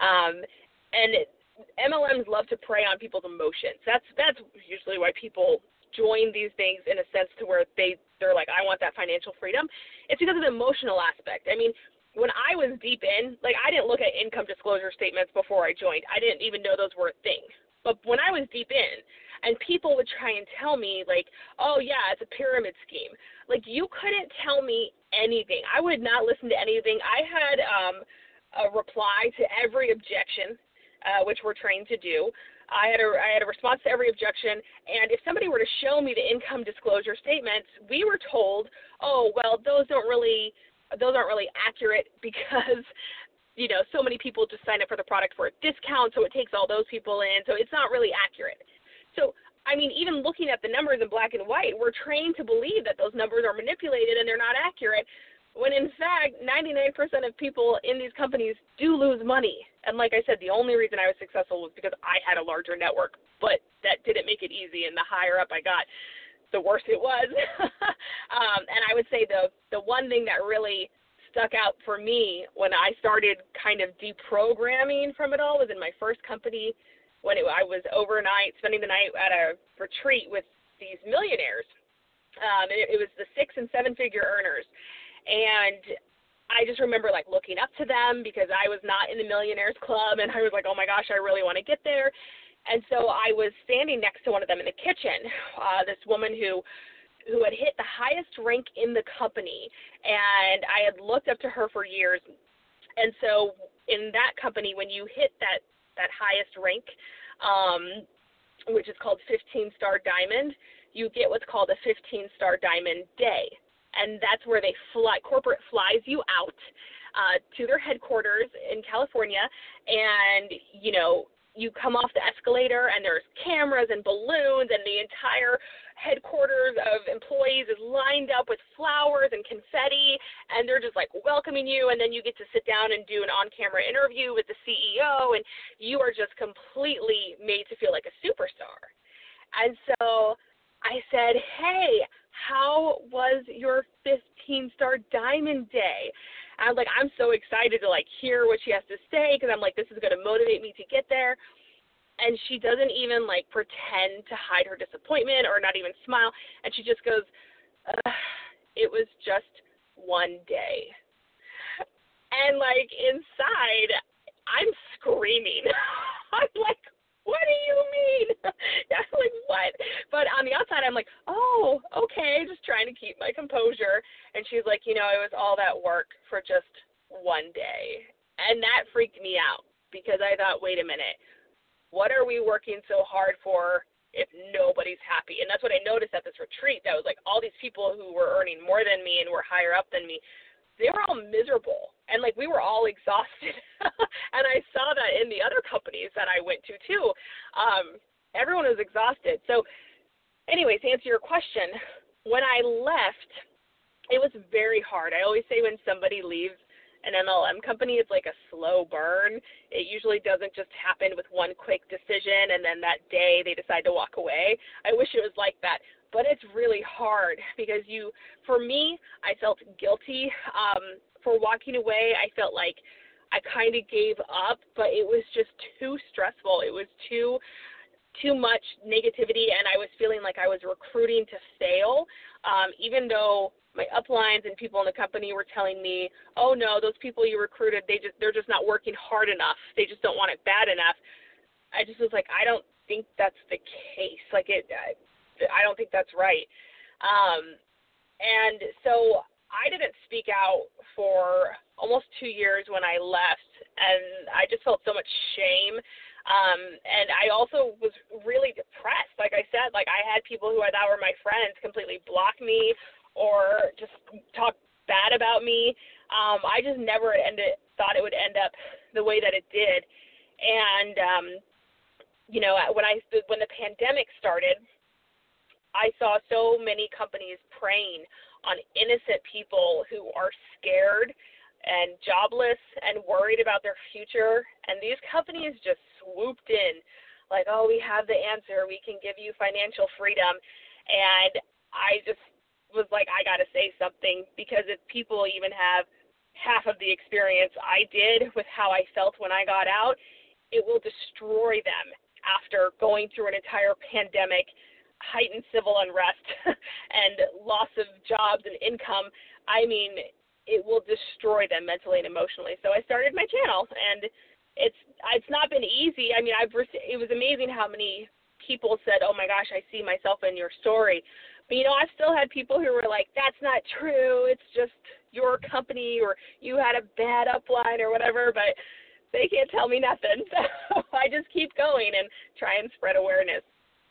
MLMs love to prey on people's emotions. That's usually why people join these things in a sense to where they're like, I want that financial freedom. It's because of the emotional aspect. I mean, when I was deep in, like, I didn't look at income disclosure statements before I joined. I didn't even know those were a thing. But when I was deep in, and people would try and tell me, like, oh, yeah, it's a pyramid scheme. Like, you couldn't tell me anything. I would not listen to anything. I had a reply to every objection, which we're trained to do. I had a response to every objection, and if somebody were to show me the income disclosure statements, we were told, oh, well, those aren't really accurate because, you know, so many people just sign up for the product for a discount, so it takes all those people in, so it's not really accurate. So, I mean, even looking at the numbers in black and white, we're trained to believe that those numbers are manipulated and they're not accurate, when in fact, 99% of people in these companies do lose money. And like I said, the only reason I was successful was because I had a larger network, but that didn't make it easy, and the higher up I got, the worse it was. And I would say the one thing that really stuck out for me when I started kind of deprogramming from it all was in my first company when I was overnight, spending the night at a retreat with these millionaires. It was the 6- and 7-figure earners. And I just remember like looking up to them because I was not in the Millionaires Club, and I was like, oh my gosh, I really want to get there. And so I was standing next to one of them in the kitchen, this woman who had hit the highest rank in the company, and I had looked up to her for years. And so in that company, when you hit that highest rank, which is called 15-star diamond, you get what's called a 15-star diamond day. And that's where corporate flies you out to their headquarters in California, and, you know, you come off the escalator and there's cameras and balloons and the entire headquarters of employees is lined up with flowers and confetti, and they're just like welcoming you, and then you get to sit down and do an on-camera interview with the CEO, and you are just completely made to feel like a superstar. And so I said, hey, how was your 15-star Diamond Day? And I was like, I'm so excited to hear what she has to say, because I'm like, this is going to motivate me to get there. And she doesn't even pretend to hide her disappointment or not even smile. And she just goes, it was just one day. And inside, I'm screaming. I'm like, what do you mean? I'm like, what? But on the outside, I'm like, oh, okay, just trying to keep my composure. And she's like, it was all that work for just one day. And that freaked me out, because I thought, wait a minute. What are we working so hard for if nobody's happy? And that's what I noticed at this retreat. That was all these people who were earning more than me and were higher up than me, they were all miserable. And we were all exhausted. And I saw that in the other companies that I went to too. Everyone was exhausted. So anyways, to answer your question, when I left, it was very hard. I always say when somebody leaves an MLM company, it's like a slow burn. It usually doesn't just happen with one quick decision and then that day they decide to walk away. I wish it was like that, but it's really hard because for me, I felt guilty for walking away. I felt like I kind of gave up, but it was just too stressful. It was too much negativity, and I was feeling like I was recruiting to fail, even though my uplines and people in the company were telling me, oh no, those people you recruited, they're just not working hard enough. They just don't want it bad enough. I just was like, I don't think that's the case. I don't think that's right. And so I didn't speak out for almost 2 years when I left, and I just felt so much shame. And I also was really depressed. Like I said, I had people who I thought were my friends completely block me or just talk bad about me. I just never thought it would end up the way that it did. And, when the pandemic started, I saw so many companies preying on innocent people who are scared and jobless and worried about their future. And these companies just swooped in like, oh, we have the answer. We can give you financial freedom. And I just was like, I got to say something, because if people even have half of the experience I did with how I felt when I got out, it will destroy them after going through an entire pandemic, heightened civil unrest, and loss of jobs and income. I mean, it will destroy them mentally and emotionally. So I started my channel, and it's not been easy. I mean, it was amazing how many people said, oh my gosh, I see myself in your story. But, I've still had people who were like, that's not true. It's just your company, or you had a bad upline or whatever, but they can't tell me nothing. So I just keep going and try and spread awareness.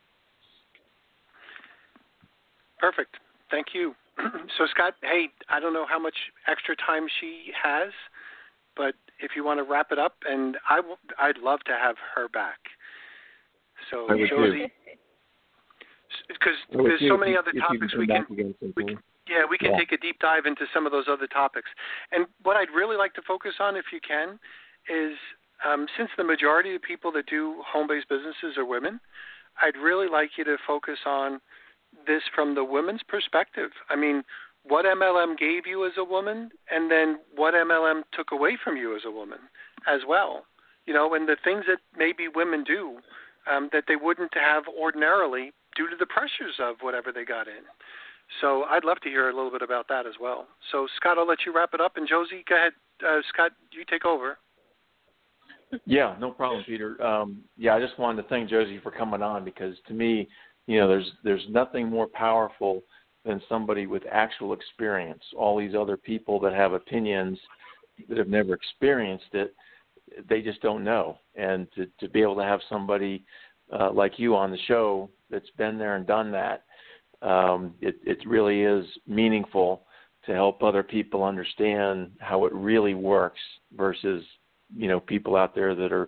Perfect. Thank you. So, Scott, hey, I don't know how much extra time she has, but if you want to wrap it up, and I'd love to have her back. So, Josie, because there's so many other topics we can take a deep dive into some of those other topics. And what I'd really like to focus on, if you can, is since the majority of people that do home-based businesses are women, I'd really like you to focus on this from the women's perspective. I mean, what MLM gave you as a woman, and then what MLM took away from you as a woman as well. And the things that maybe women do that they wouldn't have ordinarily due to the pressures of whatever they got in. So I'd love to hear a little bit about that as well. So, Scott, I'll let you wrap it up. And, Josie, go ahead. Scott, you take over. Yeah, no problem, Peter. I just wanted to thank Josie for coming on, because to me, there's nothing more powerful than somebody with actual experience. All these other people that have opinions that have never experienced it, they just don't know. And to be able to have somebody like you on the show that's been there and done that, it really is meaningful to help other people understand how it really works versus, people out there that are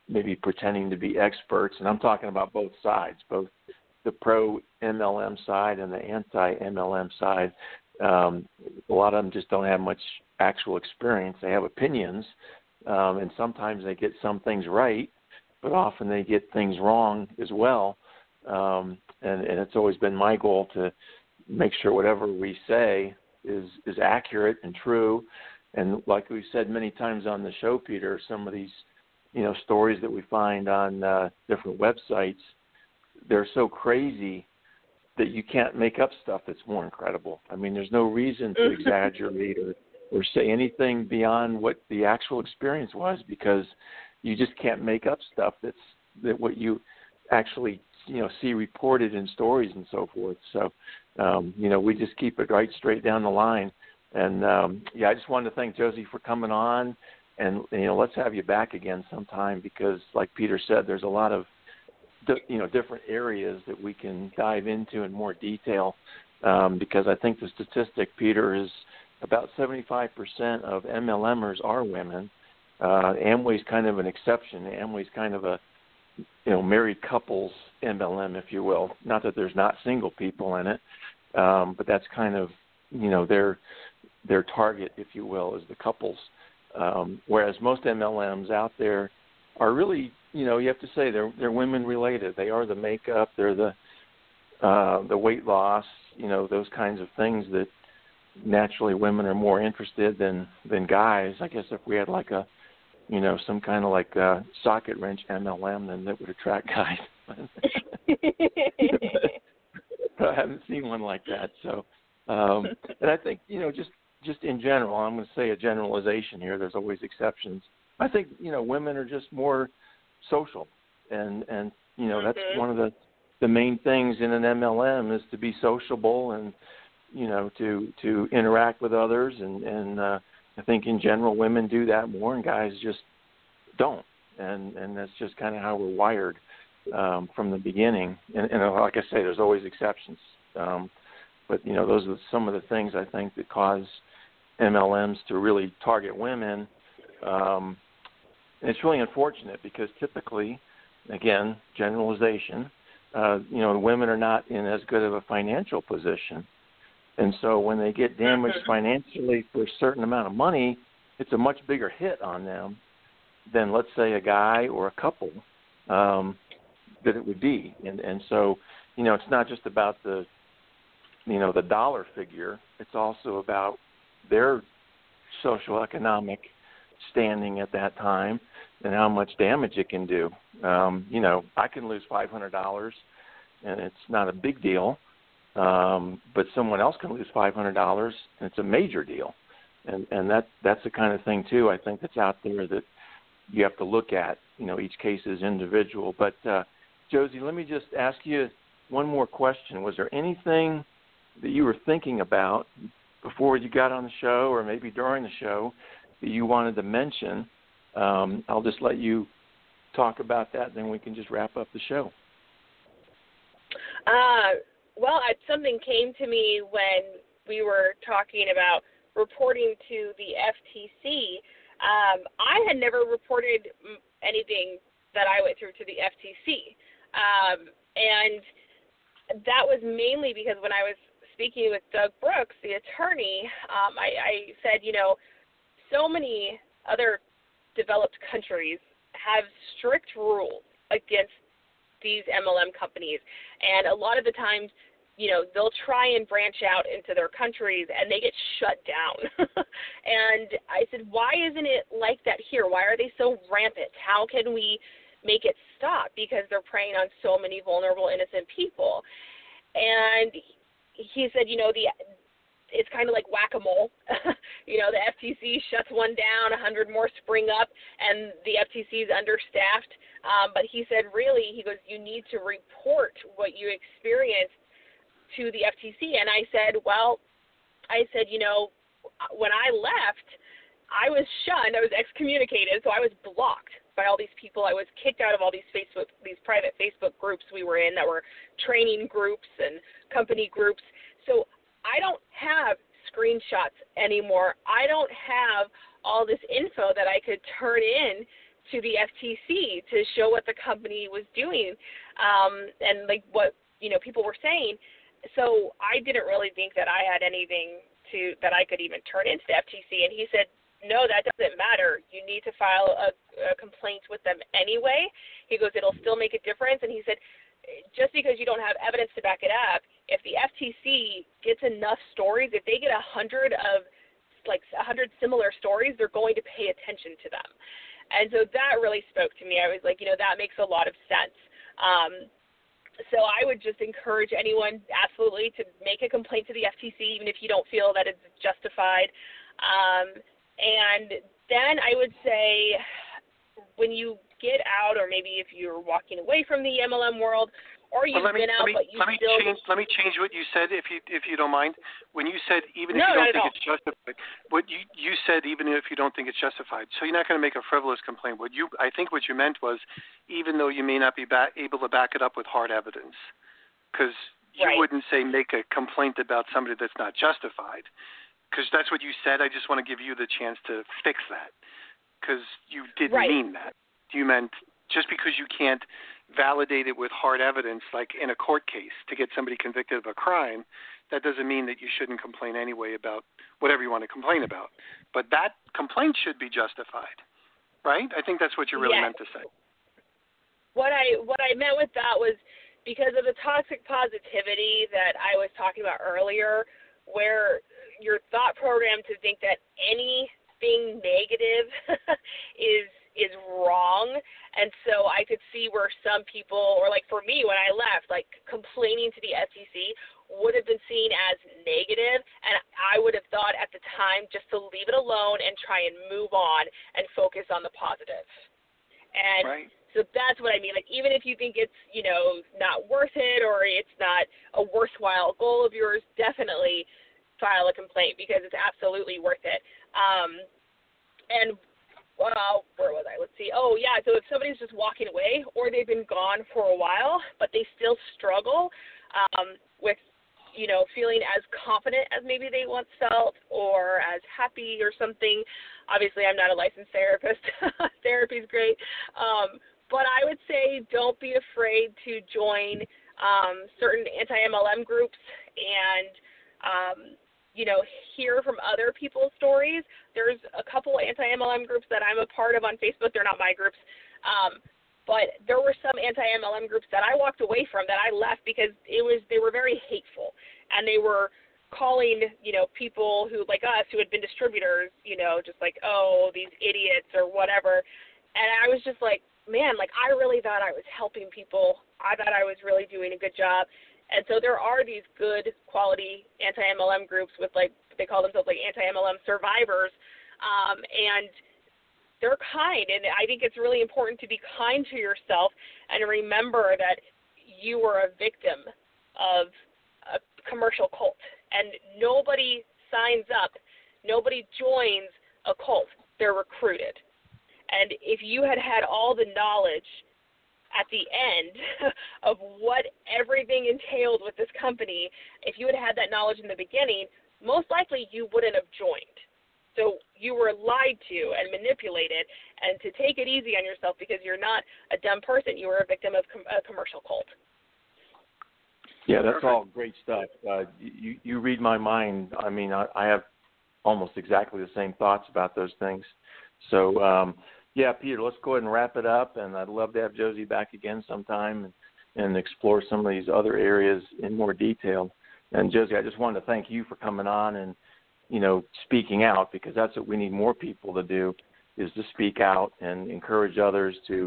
maybe pretending to be experts. And I'm talking about both sides, both the pro-MLM side and the anti-MLM side. A lot of them just don't have much actual experience. They have opinions, and sometimes they get some things right, but often they get things wrong as well. And it's always been my goal to make sure whatever we say is accurate and true. And like we've said many times on the show, Peter, some of these, stories that we find on different websites, they're so crazy that you can't make up stuff that's more incredible. I mean, there's no reason to exaggerate or say anything beyond what the actual experience was, because you just can't make up stuff that what you actually see reported in stories and so forth. So we just keep it right straight down the line. And I just wanted to thank Josie for coming on, and let's have you back again sometime, because like Peter said, there's a lot of different areas that we can dive into in more detail, because I think the statistic, Peter, is about 75% of MLMers are women. Amway's kind of an exception. Amway's kind of a married couples MLM, if you will. Not that there's not single people in it, but that's kind of their target, if you will, is the couples. Whereas most MLMs out there are really, you have to say they're women related. They are the makeup, they're the weight loss, those kinds of things that naturally women are more interested than guys. I guess if we had like a some kind of like a socket wrench MLM, then that would attract guys. But I haven't seen one like that. So, and I think just in general, I'm going to say a generalization here. There's always exceptions. I think women are just more social, and that's one of the main things in an MLM is to be sociable and to interact with others, and I think in general women do that more and guys just don't, and that's just kind of how we're wired from the beginning. And like I say, there's always exceptions, but those are some of the things I think that cause MLMs to really target women. And it's really unfortunate because typically, again, generalization, the women are not in as good of a financial position. And so when they get damaged financially for a certain amount of money, it's a much bigger hit on them than, let's say, a guy or a couple that it would be. And so, it's not just about the dollar figure. It's also about their socioeconomic standing at that time and how much damage it can do. I can lose $500 and it's not a big deal, but someone else can lose $500 and it's a major deal. And that's the kind of thing too, I think, that's out there that you have to look at. Each case is individual. But Josie, let me just ask you one more question. Was there anything that you were thinking about before you got on the show or maybe during the show that you wanted to mention? I'll just let you talk about that, and then we can just wrap up the show. Well, something came to me when we were talking about reporting to the FTC. I had never reported anything that I went through to the FTC. And that was mainly because when I was speaking with Doug Brooks, the attorney, I said, so many other developed countries have strict rules against these MLM companies. And a lot of the times, they'll try and branch out into their countries and they get shut down. And I said, why isn't it like that here? Why are they so rampant? How can we make it stop? Because they're preying on so many vulnerable, innocent people. And he said, it's kind of like whack-a-mole. The FTC shuts one down, 100 more spring up, and the FTC is understaffed. But he said, really, he goes, you need to report what you experienced to the FTC. And I said, when I left, I was shunned. I was excommunicated, so I was blocked by all these people. I was kicked out of all these private Facebook groups we were in that were training groups and company groups. So I don't have screenshots anymore. I don't have all this info that I could turn in to the FTC to show what the company was doing, and like what people were saying. So I didn't really think that I had anything that I could even turn into the FTC, and he said, no, that doesn't matter. You need to file a complaint with them anyway. He goes, it'll still make a difference. And he said, just because you don't have evidence to back it up, if the FTC gets enough stories, if they get 100 similar stories, they're going to pay attention to them. And so that really spoke to me. I was like, that makes a lot of sense. So I would just encourage anyone absolutely to make a complaint to the FTC, even if you don't feel that it's justified. And then I would say when you get out, or maybe if you're walking away from the MLM world, or you've been out but you still... Let me change what you said, if you don't mind. When you said even if you don't think it's justified, what you said even if you don't think it's justified. So you're not going to make a frivolous complaint. I think what you meant was even though you may not be able to back it up with hard evidence, because you wouldn't say make a complaint about somebody that's not justified. Because that's what you said. I just want to give you the chance to fix that, because you didn't mean that. You meant just because you can't validate it with hard evidence, like in a court case, to get somebody convicted of a crime, that doesn't mean that you shouldn't complain anyway about whatever you want to complain about. But that complaint should be justified, right? I think that's what you really meant to say. What I meant with that was because of the toxic positivity that I was talking about earlier, where your thought program to think that anything negative is wrong. And so I could see where some people, or like for me when I left, like complaining to the FTC would have been seen as negative, and I would have thought at the time just to leave it alone and try and move on and focus on the positive. And so that's what I mean. Like, even if you think it's, not worth it, or it's not a worthwhile goal of yours, definitely file a complaint, because it's absolutely worth it. Where was I? Let's see. Oh, yeah. So if somebody's just walking away, or they've been gone for a while, but they still struggle with, feeling as confident as maybe they once felt, or as happy or something. Obviously, I'm not a licensed therapist. Therapy's great. But I would say don't be afraid to join certain anti-MLM groups and, hear from other people's stories. There's a couple anti-MLM groups that I'm a part of on Facebook. They're not my groups. But there were some anti-MLM groups that I walked away from, that I left because they were very hateful. And they were calling, people who, like us, who had been distributors, just like, oh, these idiots or whatever. And I was just like, man, like, I really thought I was helping people. I thought I was really doing a good job. And so there are these good quality anti-MLM groups with, like, they call themselves like anti-MLM survivors, and they're kind. And I think it's really important to be kind to yourself and remember that you were a victim of a commercial cult. And nobody signs up, nobody joins a cult. They're recruited. And if you had all the knowledge at the end of what everything entailed with this company, if you had that knowledge in the beginning, most likely you wouldn't have joined. So you were lied to and manipulated, and to take it easy on yourself, because you're not a dumb person. You were a victim of a commercial cult. Yeah, that's all great stuff. You read my mind. I mean, I have almost exactly the same thoughts about those things. So, yeah, Peter, let's go ahead and wrap it up, and I'd love to have Josie back again sometime and explore some of these other areas in more detail. And, Josie, I just wanted to thank you for coming on and, speaking out, because that's what we need more people to do, is to speak out and encourage others to,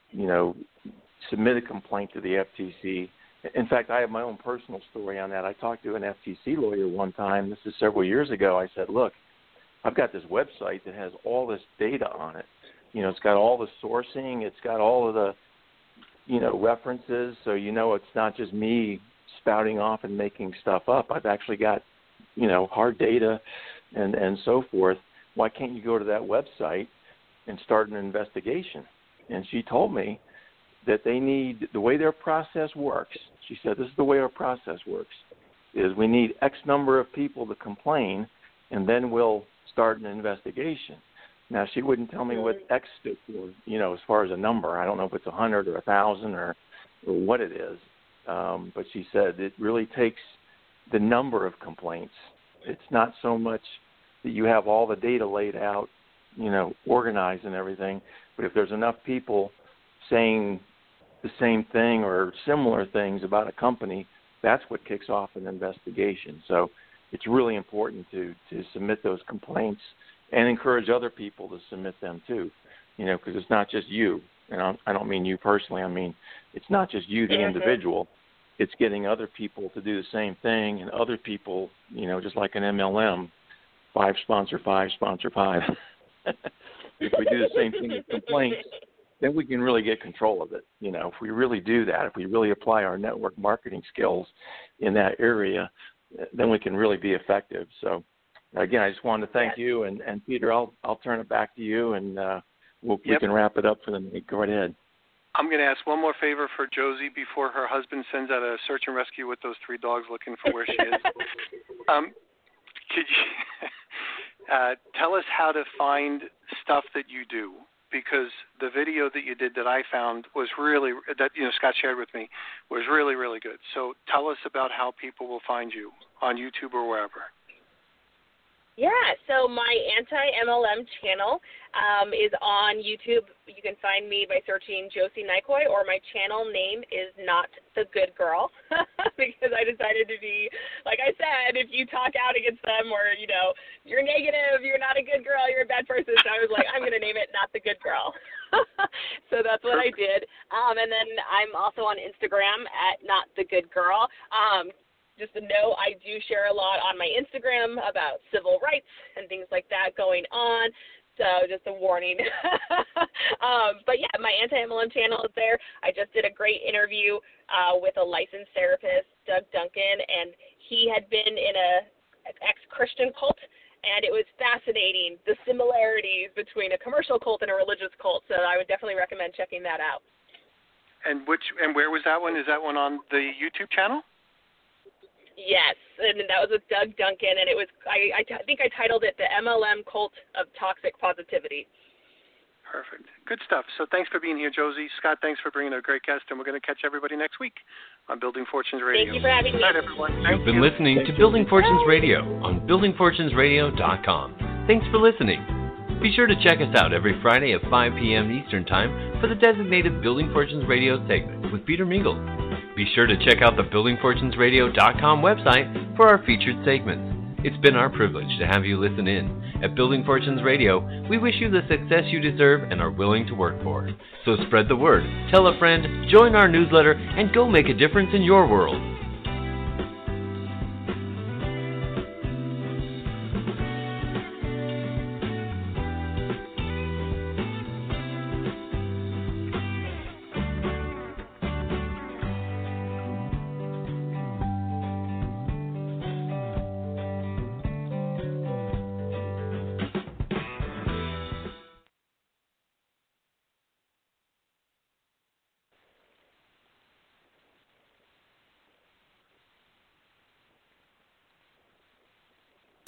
submit a complaint to the FTC. In fact, I have my own personal story on that. I talked to an FTC lawyer one time. This is several years ago. I said, look, I've got this website that has all this data on it. It's got all the sourcing. It's got all of the, references. So, it's not just me spouting off and making stuff up. I've actually got, hard data and so forth. Why can't you go to that website and start an investigation? And she told me that they need, the way their process works, she said, this is the way our process works, is we need X number of people to complain, and then we'll start an investigation. Now, she wouldn't tell me what X stood for, as far as a number. I don't know if it's 100 or 1,000 or what it is. But she said it really takes the number of complaints. It's not so much that you have all the data laid out, organized and everything, but if there's enough people saying the same thing or similar things about a company, that's what kicks off an investigation. So it's really important to submit those complaints and encourage other people to submit them too, because it's not just you. And I don't mean you personally. I mean, it's not just you, the individual. It's getting other people to do the same thing, and other people, just like an MLM, 5 sponsor 5, sponsor 5. If we do the same thing with complaints, then we can really get control of it. If we really do that, if we really apply our network marketing skills in that area, then we can really be effective. So, again, I just wanted to thank you, and Peter, I'll turn it back to you, and we can wrap it up for the night. Go right ahead. I'm going to ask one more favor for Josie before her husband sends out a search and rescue with those 3 dogs looking for where she is. Could you tell us how to find stuff that you do? Because the video that you did that I found was really, that Scott shared with me, was really, really good. So tell us about how people will find you on YouTube or wherever. Yeah, so my anti-MLM channel is on YouTube. You can find me by searching Josie Nikoi, or my channel name is Not the Good Girl, because I decided to be, like I said, if you talk out against them or, you're negative, you're not a good girl, you're a bad person. So I was like, I'm going to name it Not the Good Girl. So that's what I did. And then I'm also on Instagram at Not the Good Girl. Just to know, I do share a lot on my Instagram about civil rights and things like that going on. So just a warning. But yeah, my anti-MLM channel is there. I just did a great interview with a licensed therapist, Doug Duncan, and he had been in an ex-Christian cult, and it was fascinating, the similarities between a commercial cult and a religious cult. So I would definitely recommend checking that out. And where was that one? Is that one on the YouTube channel? Yes, and that was with Doug Duncan, and it was, I think I titled it The MLM Cult of Toxic Positivity. Perfect. Good stuff. So thanks for being here, Josie. Scott, thanks for bringing a great guest, and we're going to catch everybody next week on Building Fortunes Radio. Thank you for having me. Good night, everyone. You've been listening to Building Fortunes Radio on buildingfortunesradio.com. Thanks for listening. Be sure to check us out every Friday at 5 p.m. Eastern Time for the designated Building Fortunes Radio segment with Peter Mingles. Be sure to check out the buildingfortunesradio.com website for our featured segments. It's been our privilege to have you listen in. At Building Fortunes Radio, we wish you the success you deserve and are willing to work for. So spread the word, tell a friend, join our newsletter, and go make a difference in your world.